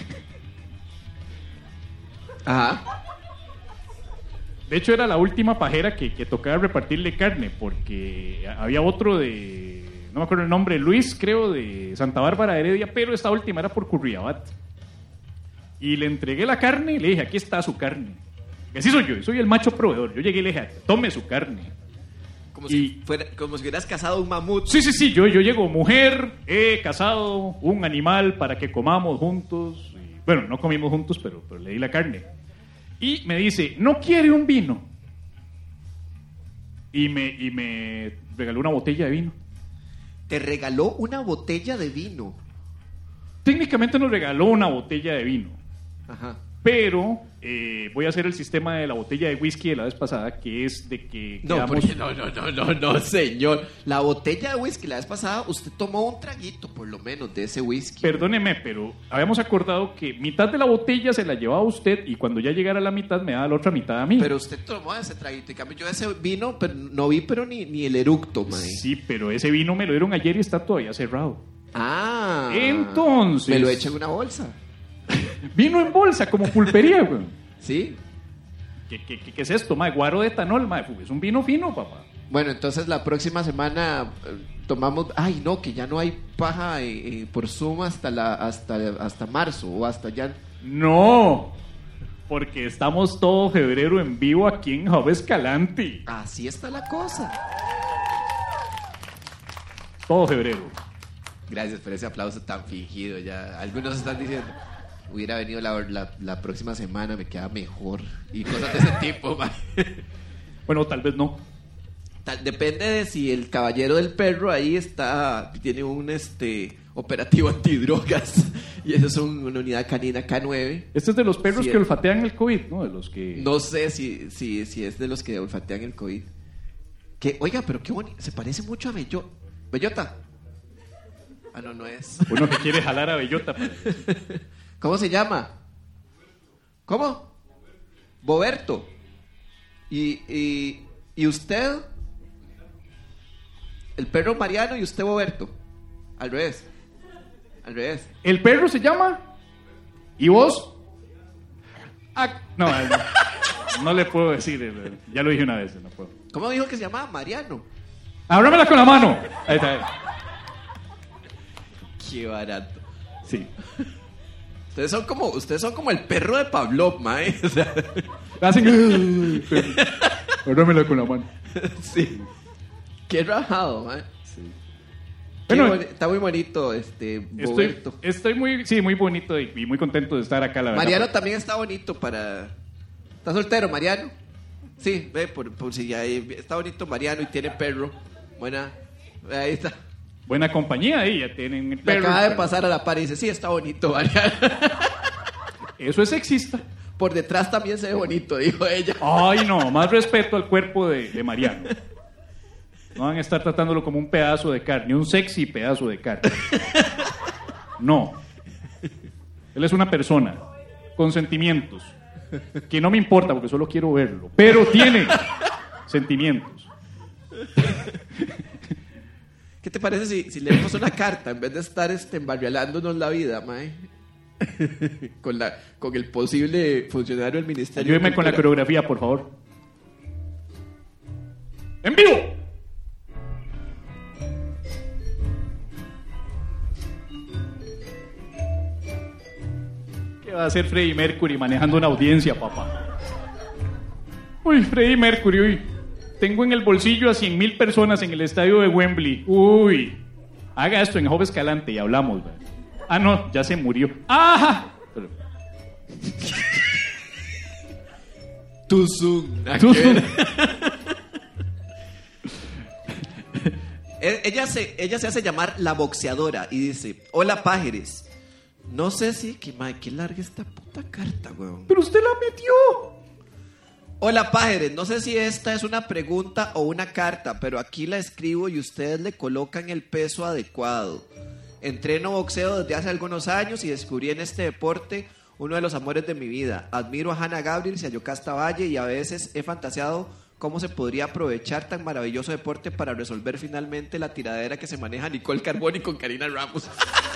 Ajá. De hecho, era la última pajera que tocaba repartirle carne, porque había otro no me acuerdo el nombre, Luis, creo, de Santa Bárbara Heredia, pero esta última era por Curriabat. Y le entregué la carne y le dije, aquí está su carne. Y así soy yo, soy el macho proveedor. Yo llegué y le dije, tome su carne. Como si hubieras cazado un mamut. Sí, yo llego, mujer, he cazado un animal para que comamos juntos. Y, bueno, no comimos juntos, pero le di la carne. Y me dice, ¿no quiere un vino? y me regaló una botella de vino. Te regaló una botella de vino. Técnicamente nos regaló una botella de vino, Ajá. pero voy a hacer el sistema de la botella de whisky de la vez pasada, que es de que No, quedamos- porque no, señor. La botella de whisky la vez pasada, usted tomó un traguito, por lo menos, de ese whisky. Perdóneme, pero habíamos acordado que mitad de la botella se la llevaba usted y cuando ya llegara la mitad me daba la otra mitad a mí. Pero usted tomó ese traguito. En cambio, yo ese vino, pero no vi ni el eructo, mae. Sí, pero ese vino me lo dieron ayer y está todavía cerrado. Ah. Entonces- Me lo echa en una bolsa. Vino en bolsa, como pulpería, güey. ¿Sí? ¿Qué es esto, mae? Guaro de etanol, mae. Es un vino fino, papá. Bueno, entonces la próxima semana tomamos... Ay, no, que ya no hay paja por Zoom hasta marzo o hasta ya... No, porque estamos todo febrero en vivo aquí en Hub Escalante. Así está la cosa. Todo febrero. Gracias por ese aplauso tan fingido. Ya algunos están diciendo, hubiera venido la próxima semana, me queda mejor. Y cosas de ese tipo, man. Bueno, tal vez no. Depende de si el caballero del perro ahí tiene un operativo antidrogas. Y eso es una unidad canina K9. Este es de los perros Sí, que olfatean el COVID, ¿no? De los que... No sé si es de los que olfatean el COVID. Oiga, pero qué bonito. Se parece mucho a Bellota. Ah, no es. Uno que quiere jalar a Bellota. Pues. ¿Cómo se llama? ¿Cómo? Boberto. ¿Y usted? El perro Mariano y usted Boberto. Al revés. ¿El perro se llama? ¿Y vos? Ah, no, no le puedo decir. Ya lo dije una vez, no puedo. ¿Cómo dijo que se llamaba? Mariano. Ábramela con la mano. Ahí está. Qué barato. Sí. Ustedes son como el perro de Pavlov, mae. O sea, Hacen... Ábramela con la mano. sí. Qué rajado, mae. Bueno, está muy bonito Boberto. Estoy muy bonito y muy contento de estar acá, la verdad. Mariano también está bonito para... ¿Está soltero, Mariano? Sí, ve, por si ya está bonito Mariano y tiene perro. Buena, ahí está. Buena compañía ahí, ya tienen el Me perro. acaba de pasar a la par y dice, sí, está bonito Mariano. Eso es sexista. Por detrás también se ve bonito, dijo ella. Ay, no, más respeto al cuerpo de Mariano. No van a estar tratándolo como un pedazo de carne, un sexy pedazo de carne. No. Él es una persona con sentimientos, que no me importa porque solo quiero verlo, pero tiene sentimientos. ¿Qué te parece si leemos una carta en vez de estar embarrialándonos la vida, mae? con el posible funcionario del ministerio. Ayúdeme de con la Cultura. coreografía, por favor. ¡En vivo! ¿Qué va a hacer Freddie Mercury manejando una audiencia, papá? Uy, Freddie Mercury, uy. Tengo en el bolsillo a 100,000 personas en el estadio de Wembley. Uy. Haga esto en Hub Escalante y hablamos, ¿verdad? Ah, no, ya se murió. ¡Ajá! Pero- Too soon. Ella se hace llamar la boxeadora y dice, hola pájaros. No sé si... Qué larga esta puta carta, weón. Pero usted la metió. Hola pájaros, no sé si esta es una pregunta o una carta, pero aquí la escribo y ustedes le colocan el peso adecuado. Entreno boxeo desde hace algunos años y descubrí en este deporte uno de los amores de mi vida. Admiro a Hanna Gabriel y a Yocasta Valle y a veces he fantaseado cómo se podría aprovechar tan maravilloso deporte para resolver finalmente la tiradera que se maneja Nicole Carboni con Karina Ramos.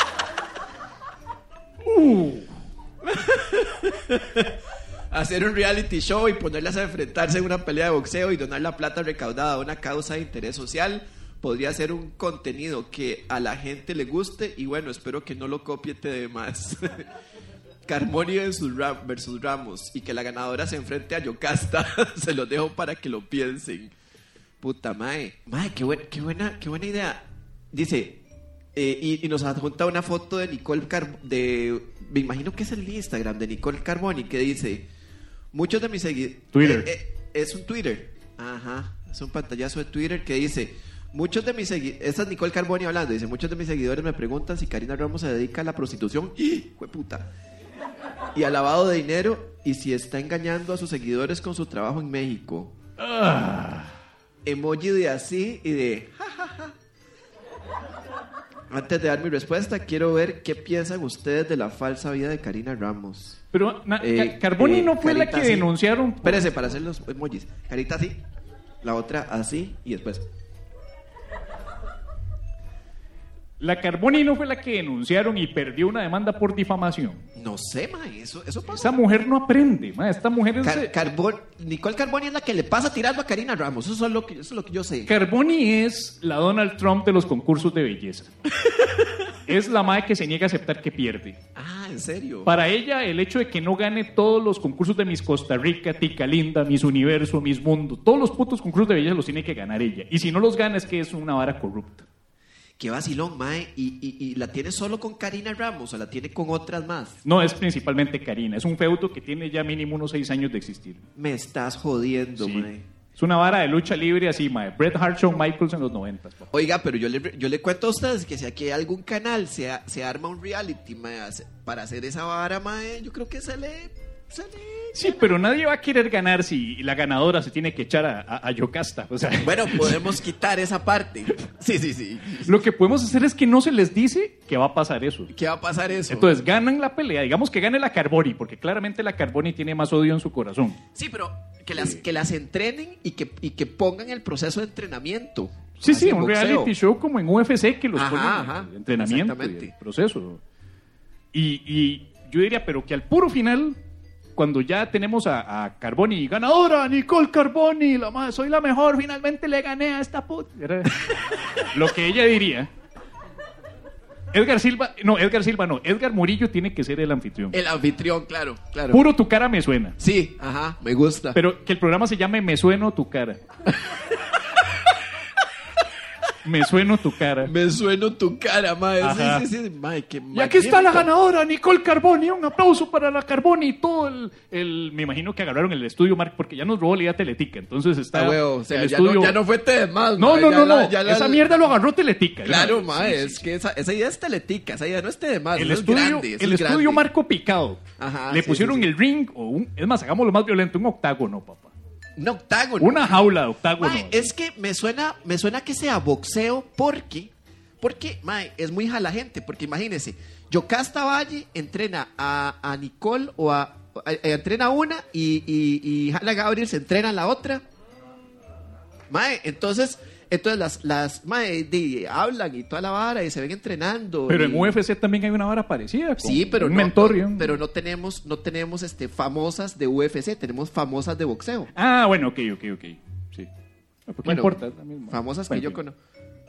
Hacer un reality show y ponerlas a enfrentarse en una pelea de boxeo y donar la plata recaudada a una causa de interés social podría ser un contenido que a la gente le guste y bueno, espero que no lo copie demás. Carboni versus Ramos y que la ganadora se enfrente a Yocasta. Se los dejo para que lo piensen. Puta mae, qué buena idea. Dice y nos adjunta una foto de Nicole me imagino que es el Instagram de Nicole Carboni que dice muchos de mis seguidores Twitter. es un Twitter. Ajá. Es un pantallazo de Twitter que dice: muchos de mis seguidores, esta es Nicole Carboni hablando, dice: muchos de mis seguidores me preguntan si Karina Ramos se dedica a la prostitución ¡jueputa! Y al lavado de dinero, y si está engañando a sus seguidores con su trabajo en México. Emoji de así y de jajaja. Antes de dar mi respuesta, quiero ver qué piensan ustedes de la falsa vida de Karina Ramos. Pero Carboni no fue la carita que así. denunciaron. Espérese para hacer los emojis. Carita así, la otra así y después. La Carboni no fue la que denunciaron y perdió una demanda por difamación. No sé, mae, eso pasó. Esa mujer no aprende, mae. Esta mujer es... Nicole Carboni es la que le pasa tirando a Karina Ramos. Eso es lo que yo sé. Carboni es la Donald Trump de los concursos de belleza. Es la mae que se niega a aceptar que pierde. Ah, ¿en serio? Para ella, el hecho de que no gane todos los concursos de Miss Costa Rica, Tica Linda, Miss Universo, Miss Mundo, todos los putos concursos de belleza los tiene que ganar ella. Y si no los gana es que es una vara corrupta. Qué vacilón, mae. ¿Y la tiene solo con Karina Ramos o la tiene con otras más? No, es principalmente Karina. Es un feudo que tiene ya mínimo unos 6 años de existir. Me estás jodiendo, Sí. mae. Es una vara de lucha libre así, mae. Bret Hart, Shawn Michaels en los 90. Papá. Oiga, pero yo le cuento a ustedes que si aquí hay algún canal se arma un reality, mae, para hacer esa vara, mae, yo creo que se le... Sí, pero nadie va a querer ganar si la ganadora se tiene que echar a Yocasta. O sea, Bueno, podemos quitar esa parte. Sí. lo que podemos hacer es que no se les dice que va a pasar eso. ¿Qué va a pasar eso? Entonces ganan la pelea, digamos que gane la Carboni, porque claramente la Carboni tiene más odio en su corazón. Sí, pero que las entrenen y que pongan el proceso de entrenamiento. Sí, Así en un boxeo. reality show como en UFC que los Ajá, ponen ajá, en entrenamiento y exactamente. el proceso. Y yo diría, pero que al puro final, cuando ya tenemos a Carboni, ganadora, Nicole Carboni, soy la mejor, finalmente le gané a esta puta. Era lo que ella diría. Edgar Murillo tiene que ser el anfitrión. El anfitrión, claro. Puro tu cara me suena. Sí, ajá, me gusta. Pero que el programa se llame Me sueno tu cara. Me sueno tu cara. Me sueno tu cara, mae. Ajá. Sí, mae, qué Y aquí está la magnífico. ganadora, Nicole Carboni. Un aplauso para la Carboni y todo me imagino que agarraron el estudio, Mark, porque ya nos robó la idea Teletica. Entonces está Ah, huevo, o sea, el ya estudio... no fue Temas. No. Ya Esa mierda lo agarró Teletica. Claro, ¿no? mae, Sí, es que esa idea es Teletica, esa idea no es Temas. El es estudio, grande, eso el es estudio grande. Marco Picado. Ajá, Le sí, pusieron sí, sí. el ring, es más, hagámoslo más violento, un octágono, papá. Un octágono. Una jaula de octágono. Mae, es que me suena que sea boxeo porque, mae, es muy jala gente. Porque imagínense, Yocasta Valle entrena a Nicole entrena una y Hanna Gabriel se entrena a la otra. Mae, entonces las mae hablan y toda la vara y se ven entrenando. Pero y- en UFC también hay una vara parecida. con Sí, pero un no, mentor y un- pero no tenemos famosas de UFC, tenemos famosas de boxeo. Ah, bueno, ok. Sí. ¿Por qué Bueno, importa? Es la misma. Famosas Bueno, que yo en fin. conozco.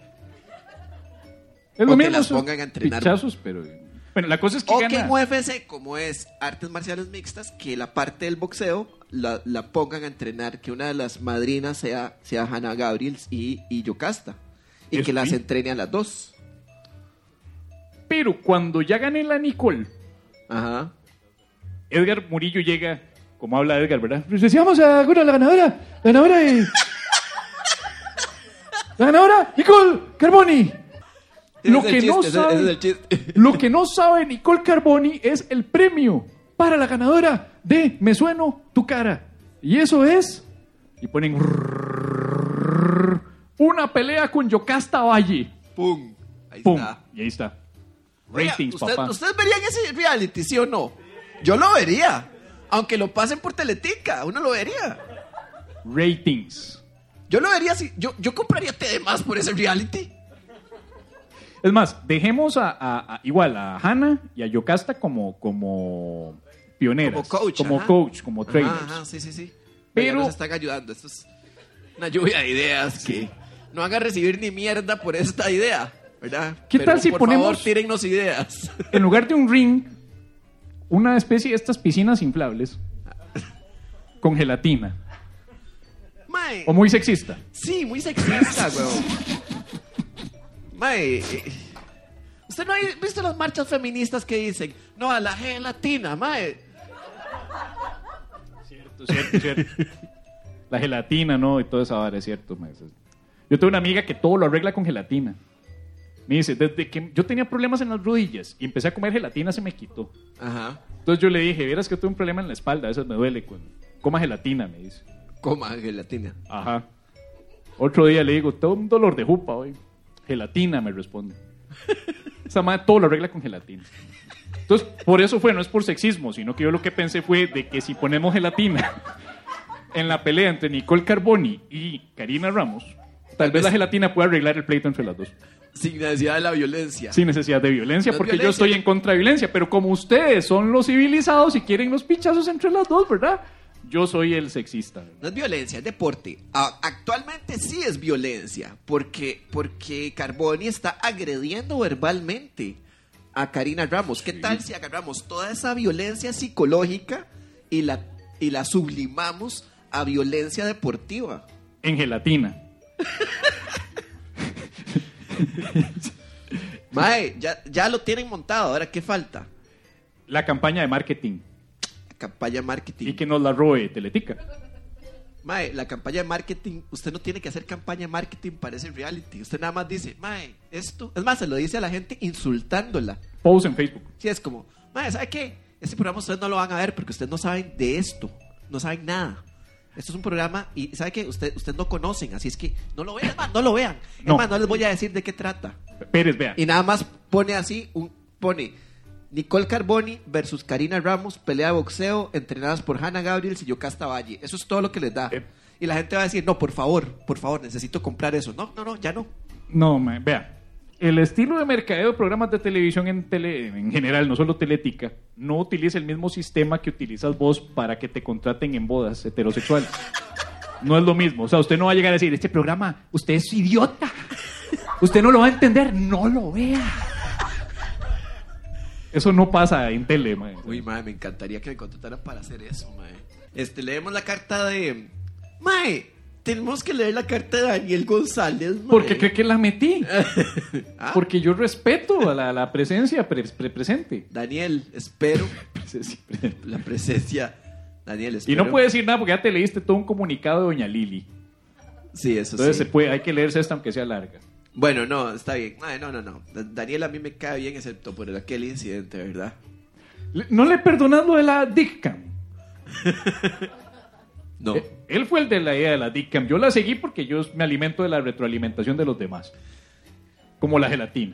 Es lo O que mismo, las son pongan a entrenar. pichazos, pero... Bueno, la cosa es que O que gana... en UFC, como es artes marciales mixtas, que la parte del boxeo la pongan a entrenar, que una de las madrinas sea Hanna Gabriel y Yocasta. Y Eso que las sí. entrene a las dos. Pero cuando ya gane la Nicole, Ajá. Edgar Murillo llega, como habla Edgar, ¿verdad? Pues decíamos a la ganadora la ganadora, Nicole Carboni. Lo que no sabe, ese es el chiste. lo que no sabe Nicole Carboni es el premio para la ganadora de Me sueno tu cara. Y eso es, y ponen una pelea con Yocasta Valle. ¡Pum! Ahí ¡Pum! está. Y ahí está. Oiga, Ratings, papá. ¿Ustedes verían ese reality, sí o no? Yo lo vería. Aunque lo pasen por Teletica, uno lo vería. Ratings. Yo lo vería si... Yo compraría más por ese reality. Es más, dejemos igual a Hanna y a Yocasta como pioneras. Como coach. Como ajá. coach, como trainers. Ajá, sí. Pero- Pero nos están ayudando. Esto es una lluvia de ideas que no van a recibir ni mierda por esta idea, ¿verdad? ¿Qué Pero, tal si por ponemos- favor, tírennos ideas. En lugar de un ring, una especie de estas piscinas inflables con gelatina. Mae, O muy sexista. sí, muy sexista, weón. Mae, ¿usted no ha visto las marchas feministas que dicen no a la gelatina, mae? Cierto. La gelatina, ¿no? Y toda esa vara, es cierto. Mae. Yo tengo una amiga que todo lo arregla con gelatina. Me dice, desde que yo tenía problemas en las rodillas y empecé a comer gelatina, se me quitó. Ajá. Entonces yo le dije, vieras que tengo un problema en la espalda, a veces me duele. Coma gelatina, me dice. Coma gelatina. Ajá. Otro día le digo, tengo un dolor de jupa hoy. Gelatina, me responde. Esa madre todo lo arregla con gelatina. Entonces, por eso fue, no es por sexismo, sino que yo lo que pensé fue de que si ponemos gelatina en la pelea entre Nicole Carboni y Karina Ramos, tal vez la gelatina pueda arreglar el pleito entre las dos. Sin necesidad de la violencia. Sin necesidad de violencia, No es porque violencia. yo estoy en contra de violencia, pero como ustedes son los civilizados y quieren los pichazos entre las dos, ¿verdad? Yo soy el sexista. No es violencia, es deporte. Actualmente sí es violencia, porque Carboni está agrediendo verbalmente a Karina Ramos. ¿Qué tal si agarramos toda esa violencia psicológica y la sublimamos a violencia deportiva? En gelatina. Mae, ya lo tienen montado, ahora ¿qué falta? La campaña de marketing. Campaña de marketing. Y que nos la robe Teletica. Mae, la campaña de marketing, usted no tiene que hacer campaña de marketing para ese reality. Usted nada más dice, mae, esto. Es más, se lo dice a la gente insultándola. Post en Facebook. Sí, es como, mae, ¿sabe qué? Este programa ustedes no lo van a ver porque ustedes no saben de esto. No saben nada. Esto es un programa y ¿sabe qué? Ustedes no conocen, así es que no lo vean, no lo vean. No. Es más, no les voy a decir de qué trata. Pérez, vea. Y nada más pone así, pone Nicole Carboni versus Karina Ramos, pelea de boxeo entrenadas por Hannah Gabriels y Yocasta Valle. Eso es todo lo que les da. Y la gente va a decir, no, por favor, necesito comprar eso. No, ya no. No, vea. El estilo de mercadeo de programas de televisión en general, no solo Teletica, no utiliza el mismo sistema que utilizas vos para que te contraten en bodas heterosexuales. No es lo mismo. O sea, usted no va a llegar a decir, este programa, usted es idiota. Usted no lo va a entender. No lo vea. Eso no pasa en tele, mae. Uy, mae, me encantaría que me contrataran para hacer eso, mae. Leemos la carta de... Mae, tenemos que leer la carta de Daniel González, mae. ¿Por qué cree que la metí? ¿Ah? Porque yo respeto a la presencia presente. Daniel, espero la presencia. Daniel, Y espero. no puede decir nada porque ya te leíste todo un comunicado de Doña Lili. Sí, eso Entonces sí. hay que leerse esta aunque sea larga. Bueno, no, está bien. Ay, no. Daniel a mí me cae bien, excepto por aquel incidente, ¿verdad? ¿No le perdonas lo de la Dickcam? No. Él fue el de la idea de la Dickcam. Yo la seguí porque yo me alimento de la retroalimentación de los demás. Como la gelatina.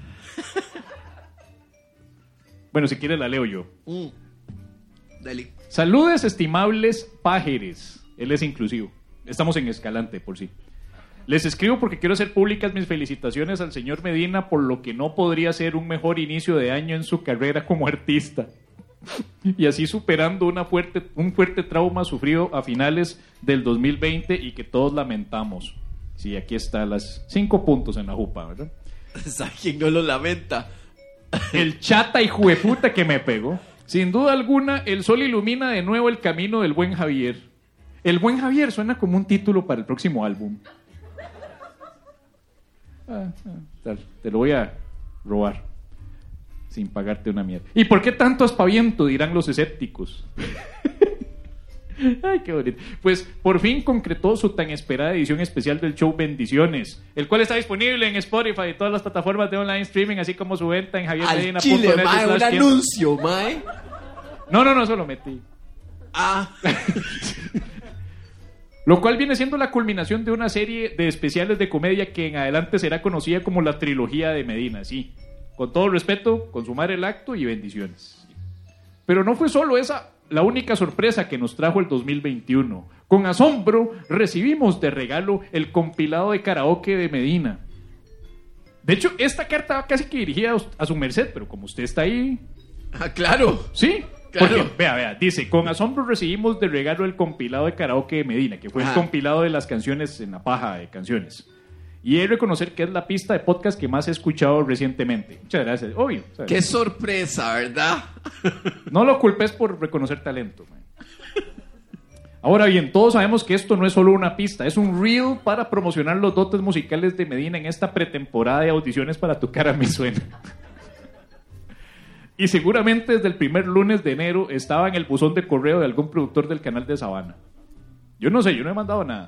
Bueno, si quiere la leo yo. Dale. Saludes, estimables pájaros. Él es inclusivo. Estamos en Escalante, por sí. Les escribo porque quiero hacer públicas mis felicitaciones al señor Medina por lo que no podría ser un mejor inicio de año en su carrera como artista. Y así superando un fuerte trauma sufrido a finales del 2020 y que todos lamentamos. Sí, aquí está las 5 puntos en la jupa, ¿verdad? ¿Sabe quién no lo lamenta? El chata hijueputa que me pegó. Sin duda alguna, el sol ilumina de nuevo el camino del buen Javier. El buen Javier suena como un título para el próximo álbum. Te lo voy a robar sin pagarte una mierda. ¿Y por qué tanto aspaviento? Dirán los escépticos. Ay, qué bonito. Pues por fin concretó su tan esperada edición especial del show Bendiciones, el cual está disponible en Spotify y todas las plataformas de online streaming, así como su venta en Al javiermedina.net. chile, mae, un anuncio, mae. No, eso lo metí. Ah. Lo cual viene siendo la culminación de una serie de especiales de comedia que en adelante será conocida como la trilogía de Medina, sí. Con todo respeto, consumar el acto y bendiciones. Pero no fue solo esa la única sorpresa que nos trajo el 2021. Con asombro recibimos de regalo el compilado de karaoke de Medina. De hecho, esta carta va casi que dirigida a su merced, pero como usted está ahí... Ah, claro. Sí, Claro. porque, vea, dice, con asombro recibimos de regalo el compilado de karaoke de Medina, que fue el compilado de las canciones en la paja de canciones. Y he de reconocer que es la pista de podcast que más he escuchado recientemente. Muchas gracias. Obvio. ¿sabes? Qué sorpresa, ¿verdad? No lo culpes por reconocer talento. Man. Ahora bien, todos sabemos que esto no es solo una pista, es un reel para promocionar los dotes musicales de Medina en esta pretemporada de audiciones para Tu Cara Me Suena. Y seguramente desde el primer lunes de enero estaba en el buzón de correo de algún productor del canal de Sabana. Yo no sé, yo no he mandado nada.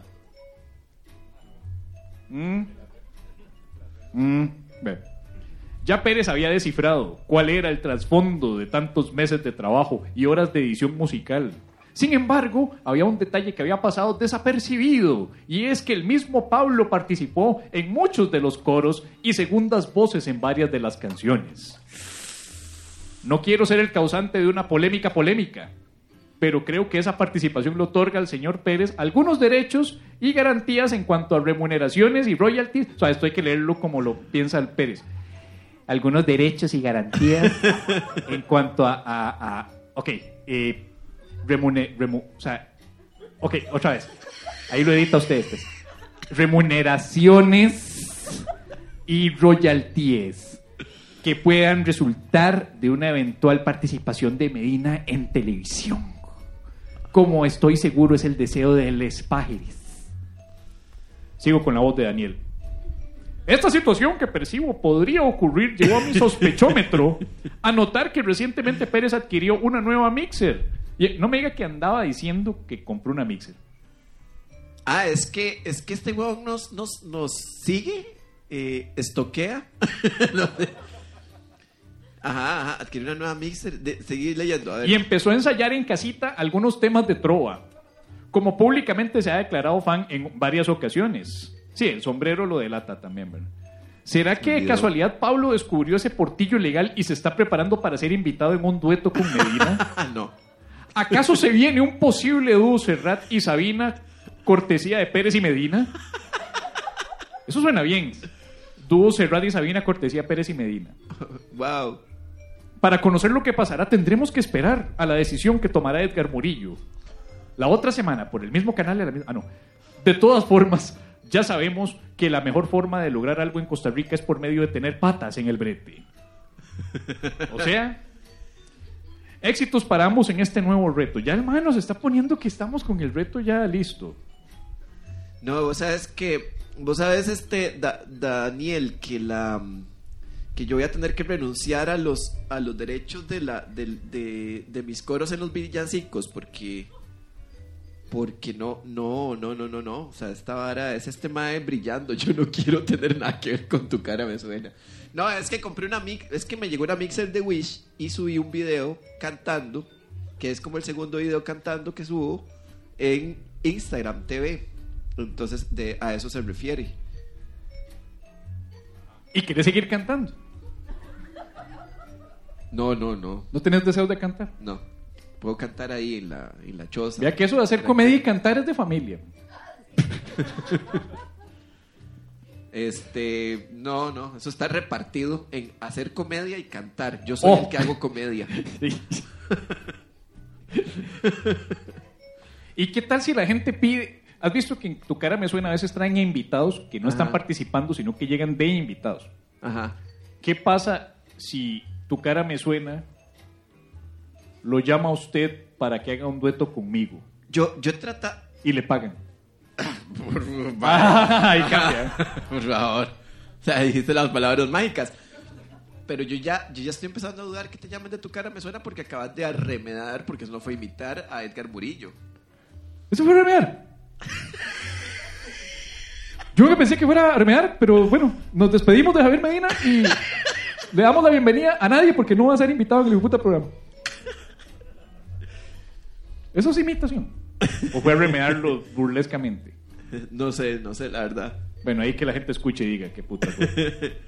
Ve. Ya Pérez había descifrado cuál era el trasfondo de tantos meses de trabajo y horas de edición musical. Sin embargo, había un detalle que había pasado desapercibido, y es que el mismo Pablo participó en muchos de los coros y segundas voces en varias de las canciones. No quiero ser el causante de una polémica, pero creo que esa participación le otorga al señor Pérez algunos derechos y garantías en cuanto a remuneraciones y royalties. O sea, esto hay que leerlo como lo piensa el Pérez. Algunos derechos y garantías en cuanto otra vez. Ahí lo edita usted. Pues. Remuneraciones y royalties que puedan resultar de una eventual participación de Medina en televisión. Como estoy seguro es el deseo de Les Pájaros. Sigo con la voz de Daniel. Esta situación que percibo podría ocurrir llevó a mi sospechómetro a notar que recientemente Pérez adquirió una nueva mixer. Y no me diga que andaba diciendo que compró una mixer. Es que este huevón nos sigue, estoquea. Ajá, adquirió una nueva mixer. Seguí leyendo, a ver. Y empezó a ensayar en casita algunos temas de trova. Como públicamente se ha declarado fan en varias ocasiones. Sí, el sombrero lo delata también, ¿verdad? ¿Será que de casualidad Pablo descubrió ese portillo legal y se está preparando para ser invitado en un dueto con Medina? No. ¿Acaso se viene un posible dúo Serrat y Sabina, cortesía de Pérez y Medina? Eso suena bien. Dúo Serrat y Sabina, cortesía de Pérez y Medina. Wow. Para conocer lo que pasará, tendremos que esperar a la decisión que tomará Edgar Murillo. La otra semana, por el mismo canal... De todas formas... Ya sabemos que la mejor forma de lograr algo en Costa Rica es por medio de tener patas en el brete. O sea, éxitos para ambos en este nuevo reto. Ya el man nos está poniendo que estamos con el reto ya listo. No, vos sabes, Daniel, que yo voy a tener que renunciar a los derechos de mis coros en los villancicos porque no, o sea, esta vara es este mae brillando. Yo no quiero tener nada que ver con Tu Cara Me Suena. No, es que me llegó una mixer de Wish y subí un video cantando, que es como el segundo video cantando que subo en Instagram TV. Entonces, a eso se refiere. ¿Y querés seguir cantando? No. ¿No tenés deseos de cantar? No. Puedo cantar ahí en la choza. Vea que eso de hacer comedia y cantar es de familia. No, eso está repartido en hacer comedia y cantar. Yo soy el que hago comedia. Sí. ¿Y qué tal si la gente pide? ¿Has visto que en Tu Cara Me Suena a veces traen invitados que no están participando, sino que llegan de invitados? Ajá. ¿Qué pasa si Tu Cara Me Suena lo llama a usted para que haga un dueto conmigo? Yo trata... Y le pagan. Ahí cambia. Por favor. O sea, dijiste las palabras mágicas. Pero yo ya estoy empezando a dudar que te llamen de Tu Cara Me Suena porque acabas de arremedar, porque eso no fue imitar a Edgar Murillo. ¿Eso fue arremear? Yo pensé que fuera arremear, pero bueno, nos despedimos de Javier Medina y le damos la bienvenida a nadie porque no va a ser invitado en el puta programa. ¿Eso es imitación? ¿O fue arremearlo burlescamente? No sé, la verdad. Bueno, ahí que la gente escuche y diga qué puta fue.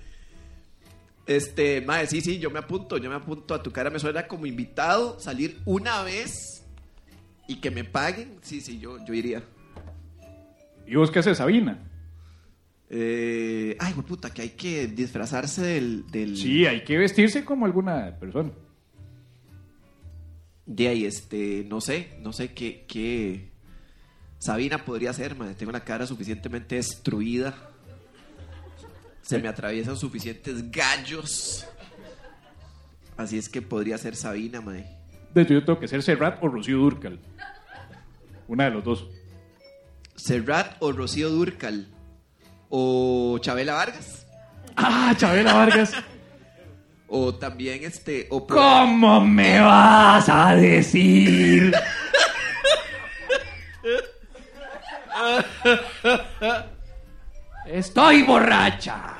Mae, sí, yo me apunto a Tu Cara Me Suena como invitado, salir una vez y que me paguen. Sí, yo iría. ¿Y vos qué haces, Sabina? Güey, puta, que hay que disfrazarse del... Sí, hay que vestirse como alguna persona. De ahí, no sé qué Sabina podría ser, madre. Tengo la cara suficientemente destruida. Se me atraviesan suficientes gallos. Así es que podría ser Sabina, madre. De hecho, yo tengo que ser Serrat o Rocío Dúrcal. Una de los dos. Serrat o Rocío Dúrcal. O Chabela Vargas. Chabela Vargas. O también ¿Cómo me vas a decir Estoy borracha.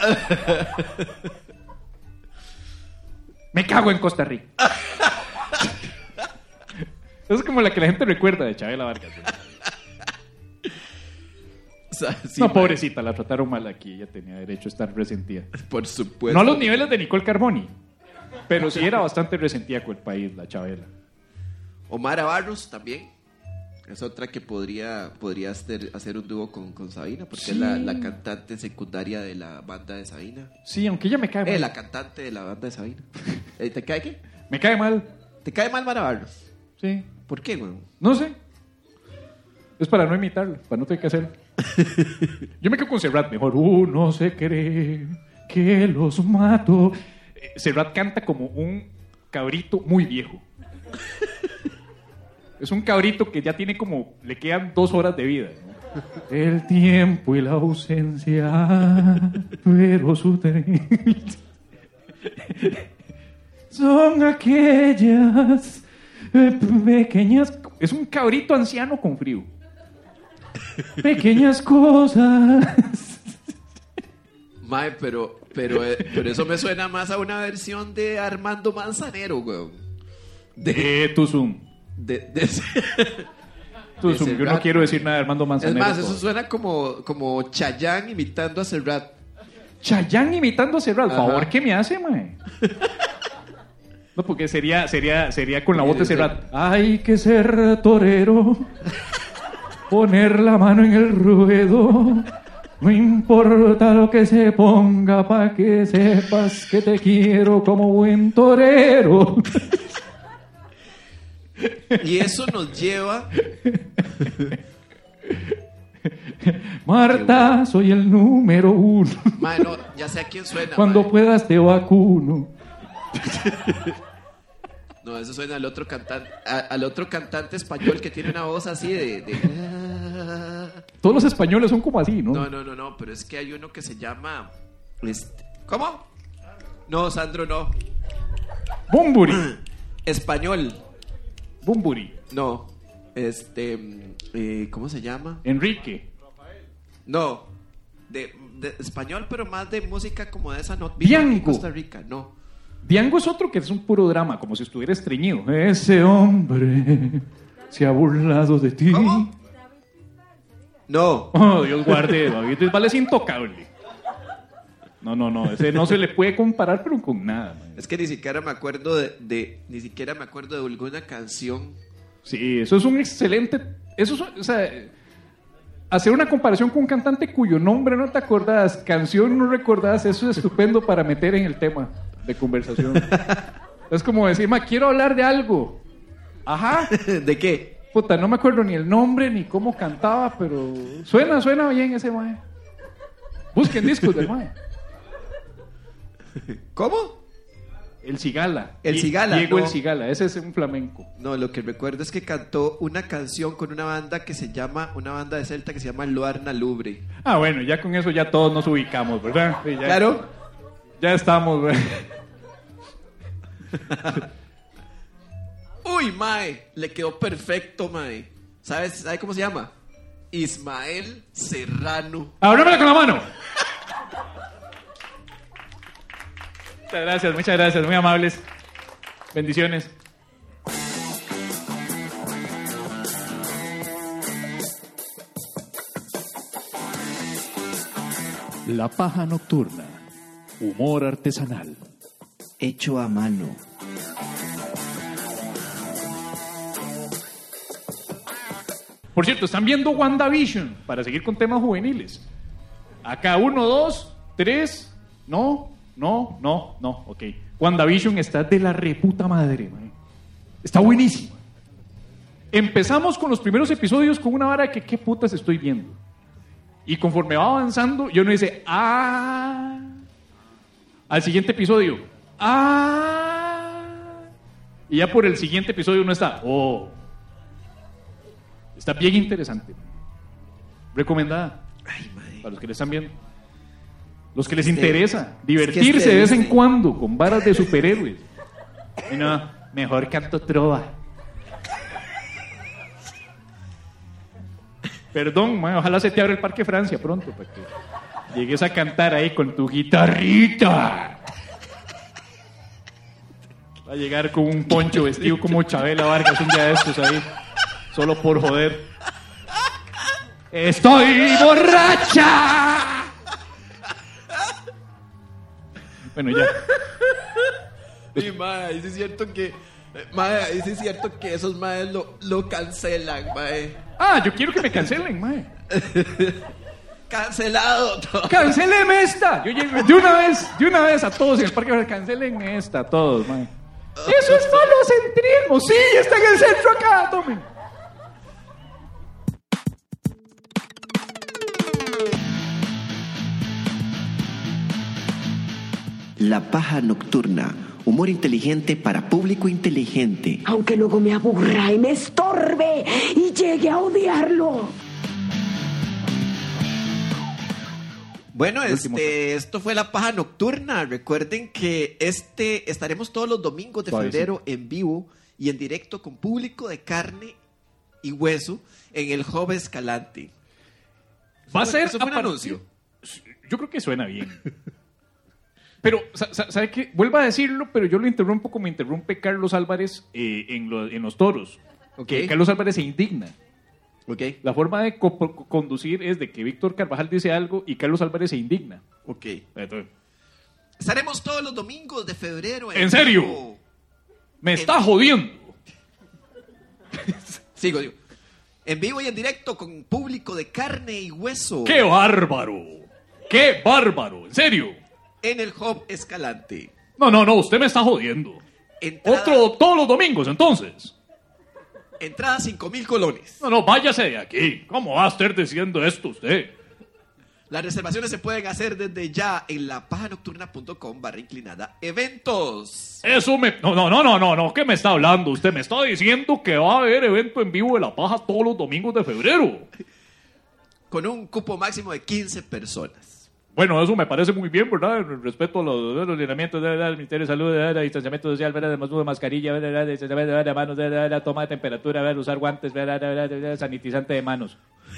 Me cago en Costa Rica. Es como la que la gente recuerda de Chabela Vargas. O sea, sí, No, mae. pobrecita, la trataron mal aquí. Ella tenía derecho a estar resentida. Por supuesto. No a los niveles de Nicole Carboni, pero sí era bastante resentida con el país, la Chabela. Omar Barros también. Es otra que podría hacer un dúo con Sabina, porque Sí. es la cantante secundaria de la banda de Sabina. Sí, aunque ella me cae mal. La cantante de la banda de Sabina. ¿Te cae qué? Me cae mal, ¿Te cae mal Omar Barros? sí. ¿Por qué, güey? No sé. Es para no imitarlo, para no tener que hacerlo. Yo me quedo con Serrat mejor. No se cree que los mato. Serrat canta como un cabrito muy viejo. Es un cabrito que ya tiene como... Le quedan 2 horas de vida, ¿no? El tiempo y la ausencia, pero su son aquellas pequeñas... Es un cabrito anciano con frío. Pequeñas cosas. Mae, pero eso me suena más a una versión de Armando Manzanero, güey. Tuzum. Tuzum. Yo no Serrat. quiero decir nada de Armando Es Manzanero. más, eso suena como Chayanne imitando a Serrat. Chayanne imitando a Serrat. Ajá. ¿Favor qué me hace, mae? No, porque sería con la voz de Serrat. Hay que ser torero, poner la mano en el ruedo. No importa lo que se ponga, pa' que sepas que te quiero como buen torero. Y eso nos lleva... Marta, soy el número 1. Mae, no, ya sé a quién suena. Cuando mae. puedas te vacuno. No, eso suena al otro cantante, al otro cantante español que tiene una voz así de... Todos los españoles son como así, ¿no? No, pero es que hay uno que se llama... ¿Cómo? No, Sandro, no. Bumburi. Español. Bumburi. No. ¿Cómo se llama? Enrique. No. De español, pero más de música como de esa nota. Diango. Costa Rica, no. Diango es otro que es un puro drama, como si estuviera estreñido. Ese hombre se ha burlado de ti. ¿Cómo? No. Oh, Dios guarde, David Bisbal es intocable. No, ese no se le puede comparar, pero con nada, man. Es que ni siquiera me acuerdo ni siquiera me acuerdo de alguna canción. Sí, eso es un excelente... Eso es, o sea, hacer una comparación con un cantante cuyo nombre no te acordás, canción no recordás, eso es estupendo para meter en el tema de conversación. Es como decir, quiero hablar de algo. Ajá. ¿De qué? Puta, no me acuerdo ni el nombre ni cómo cantaba, pero suena bien ese mae. Busquen discos del mae. ¿Cómo? El Cigala. El Cigala, Diego no. El Cigala, ese es un flamenco. No, lo que recuerdo es que cantó una canción con una banda una banda de Celta que se llama Luarna Lubre. Ah, bueno, ya con eso ya todos nos ubicamos, ¿verdad? Sí, ya, Claro. Ya estamos, güey. Uy, mae, le quedó perfecto, mae. ¿Sabe cómo se llama? Ismael Serrano. ¡Abrámela con la mano! Muchas gracias, muy amables. Bendiciones. La paja nocturna. Humor artesanal. Hecho a mano. Por cierto, están viendo WandaVision para seguir con temas juveniles. Acá 1, 2, 3. No. Ok. WandaVision está de la reputa madre, man. Está buenísima. Empezamos con los primeros episodios con una vara que qué putas estoy viendo. Y conforme va avanzando, yo no dice ¡ah! Al siguiente episodio ¡ah! Y ya por el siguiente episodio uno está ¡oh! Está bien interesante. Recomendada. Ay, mae. Para los que le están viendo. Los que les Este, interesa es divertirse que de vez en este- cuando con varas de superhéroes. Y no, mejor canto trova. Perdón, mae, ojalá se te abra el Parque Francia pronto para que llegues a cantar ahí con tu guitarrita. Va a llegar con un poncho vestido como Chabela Vargas un día de estos ahí, solo por joder. ¡Estoy borracha! Bueno, ya. Y mae, sí es cierto que esos maes lo cancelan, mae. Ah, yo quiero que me cancelen, mae. Cancelado todo. ¡Cancéleme esta! Yo llego de una vez a todos en el parque. ¡Cancélenme esta a todos, mae! ¡Eso es falocentrismo! ¡Sí! ¡Está en el centro acá! ¡Tomen! La paja nocturna. Humor inteligente para público inteligente. Aunque luego me aburra y me estorbe y llegue a odiarlo. Bueno, esto fue La Paja Nocturna. Recuerden que estaremos todos los domingos de febrero en vivo y en directo con público de carne y hueso en el Hub Escalante. Va a ser ¿Eso fue un anuncio? Yo creo que suena bien. Pero, ¿sabe qué? Vuelvo a decirlo, pero yo lo interrumpo como interrumpe Carlos Álvarez en los toros. Okay. Que Carlos Álvarez se indigna. Okay. La forma de conducir es de que Víctor Carvajal dice algo y Carlos Álvarez se indigna. Ok. Entonces, estaremos todos los domingos de febrero. ¿En serio? Vivo. ¡Me está jodiendo! Sigo. En vivo y en directo con público de carne y hueso. ¡Qué bárbaro! ¡Qué bárbaro! ¿En serio? En el Hub Escalante. No, usted me está jodiendo. Todos los domingos, entonces. Entrada 5,000 colones. No, váyase de aquí. ¿Cómo va a estar diciendo esto usted? Las reservaciones se pueden hacer desde ya en lapajanocturna.com/eventos. Eso me... No, ¿qué me está hablando usted? Me está diciendo que va a haber evento en vivo de La Paja todos los domingos de febrero. Con un cupo máximo de 15 personas. Bueno, eso me parece muy bien, ¿verdad? Respeto a los lineamientos del Ministerio de Salud, de distanciamiento social, de uso de mascarilla, de distanciamiento de manos, de toma de temperatura, usar guantes, sanitizante de manos.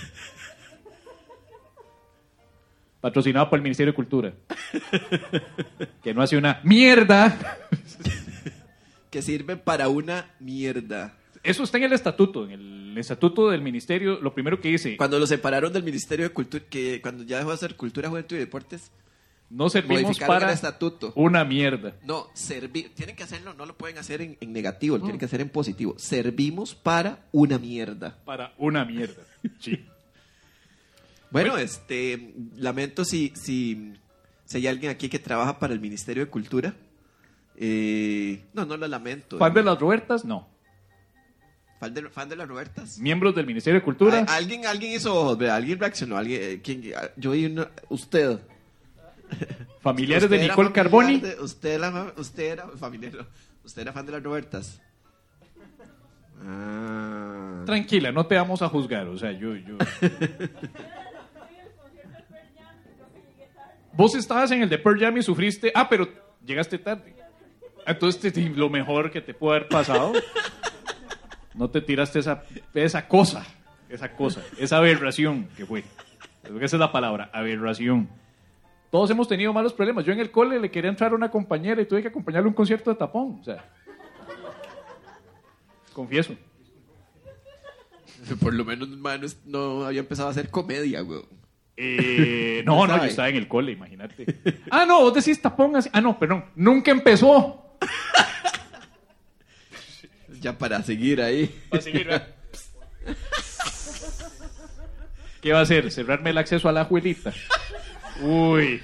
Patrocinado por el Ministerio de Cultura. Que no hace una mierda. Que sirve para una mierda. Eso está en el estatuto. En el estatuto del ministerio, lo primero que dice... Cuando lo separaron del Ministerio de Cultura, que cuando ya dejó de hacer Cultura, Juventud y Deportes, no servimos para el estatuto. Una mierda. No, tienen que hacerlo, no lo pueden hacer en negativo, lo tienen que hacer en positivo. Servimos para una mierda. Para una mierda, sí. Bueno, lamento si hay alguien aquí que trabaja para el Ministerio de Cultura. No lo lamento. ¿Fan de las Robertas? No. ¿Fan de las Robertas? ¿Miembros del Ministerio de Cultura? Alguien hizo ojos, ¿verdad? Alguien reaccionó. Yo vi usted. ¿Familiares de Nicole Carboni? Usted era familiar. ¿Usted era fan de las Robertas? Ah. Tranquila, no te vamos a juzgar. O sea, yo... Vos estabas en el de Pearl Jam y sufriste... Ah, pero llegaste tarde. Entonces, lo mejor que te pudo haber pasado... No te tiraste esa cosa, esa aberración que fue. Esa es la palabra, aberración. Todos hemos tenido malos problemas. Yo en el cole le quería entrar a una compañera y tuve que acompañarle a un concierto de tapón. O sea, confieso. Por lo menos, no había empezado a hacer comedia, güey. No, yo estaba en el cole, imagínate. Ah, no, vos decís tapón así. Ah, no, perdón, nunca empezó. Ya para seguir ahí. Para seguir, ¿verdad? ¿Qué va a hacer? ¿Cerrarme el acceso a la abuelita? Uy.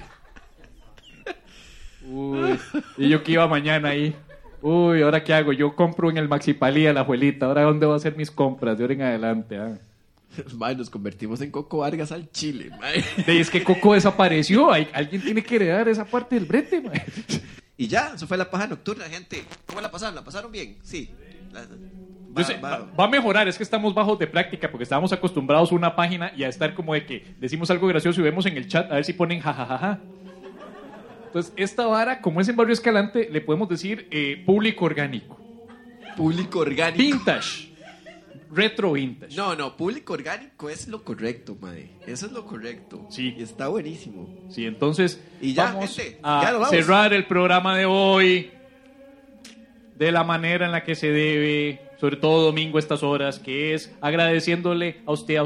Y yo que iba mañana ahí. Uy, ¿ahora qué hago? Yo compro en el Maxipalía la abuelita. ¿Ahora dónde voy a hacer mis compras de ahora en adelante? Nos convertimos en Coco Vargas al Chile. Es que Coco desapareció. Alguien tiene que heredar esa parte del brete. Y ya, eso fue La Paja Nocturna, gente. ¿Cómo la pasaron? ¿La pasaron bien? Sí. Va a mejorar, es que estamos bajos de práctica porque estábamos acostumbrados a una página y a estar como de que decimos algo gracioso y vemos en el chat a ver si ponen jajajaja. Entonces, esta vara, como es en Barrio Escalante, le podemos decir público orgánico. Público orgánico. Vintage. retro vintage. No, público orgánico es lo correcto, mae. Eso es lo correcto. Sí. Y está buenísimo. Sí, entonces Y ya, vamos gente, a ya nos vamos. cerrar el programa de hoy de la manera en la que se debe, sobre todo domingo a estas horas, que es agradeciéndole a usted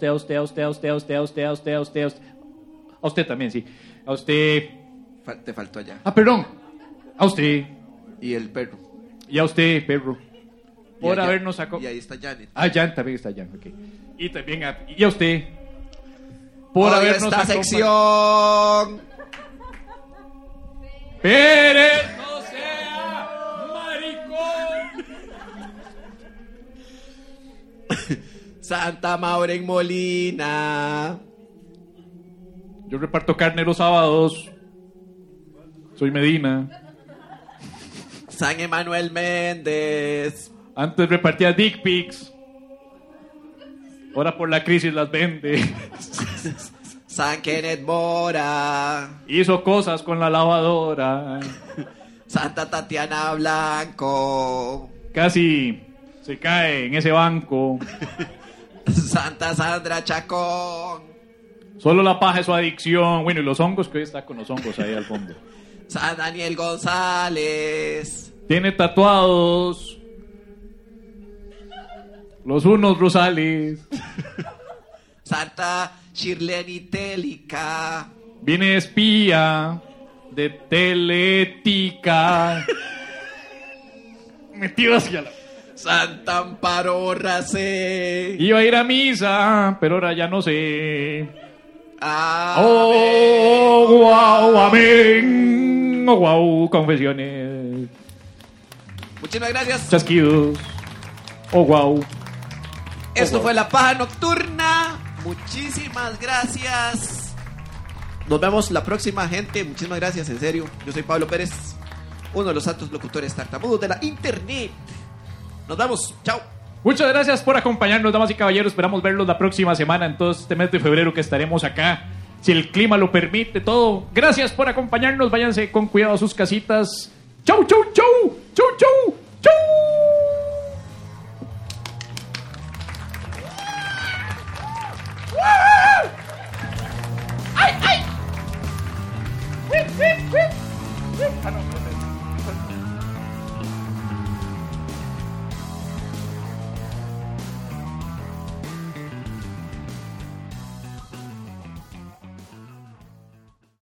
también, sí. A usted. Te faltó allá. Perdón. A usted. Y el perro. Y a usted, perro. Por Y allá- habernos Y ahí está Janet. Jan también está Jan, ok. Y también y a usted. Por Odio habernos esta acompañado. sección. Pérez, no sea maricón. Santa Maureen Molina. Yo reparto carne los sábados. Soy Medina. San Emanuel Méndez. Antes repartía dick pics. Ahora por la crisis las vende. San Kenneth Mora. Hizo cosas con la lavadora. Santa Tatiana Blanco. Casi se cae en ese banco. Santa Sandra Chacón. Solo la paja es su adicción. Bueno, y los hongos, que hoy está con los hongos ahí al fondo. San Daniel González. Tiene tatuados los unos rosales. Santa Shirleni Télica. Viene espía de Teletica. Metido hacia la... Santa Amparo Racé. Iba a ir a misa, pero ahora ya no sé. Amén. Oh, wow, amén. Oh, wow, confesiones. Muchísimas gracias. Chasquidos. Oh, wow. Esto fue La Paja Nocturna. Muchísimas gracias. Nos vemos la próxima, gente. Muchísimas gracias, en serio. Yo soy Pablo Pérez, uno de los santos locutores tartamudos de la internet. Nos vemos. Chao. Muchas gracias por acompañarnos, damas y caballeros. Esperamos verlos la próxima semana, en todo este mes de febrero que estaremos acá. Si el clima lo permite, todo. Gracias por acompañarnos. Váyanse con cuidado a sus casitas. Chau, chau, chau. Chau, chau.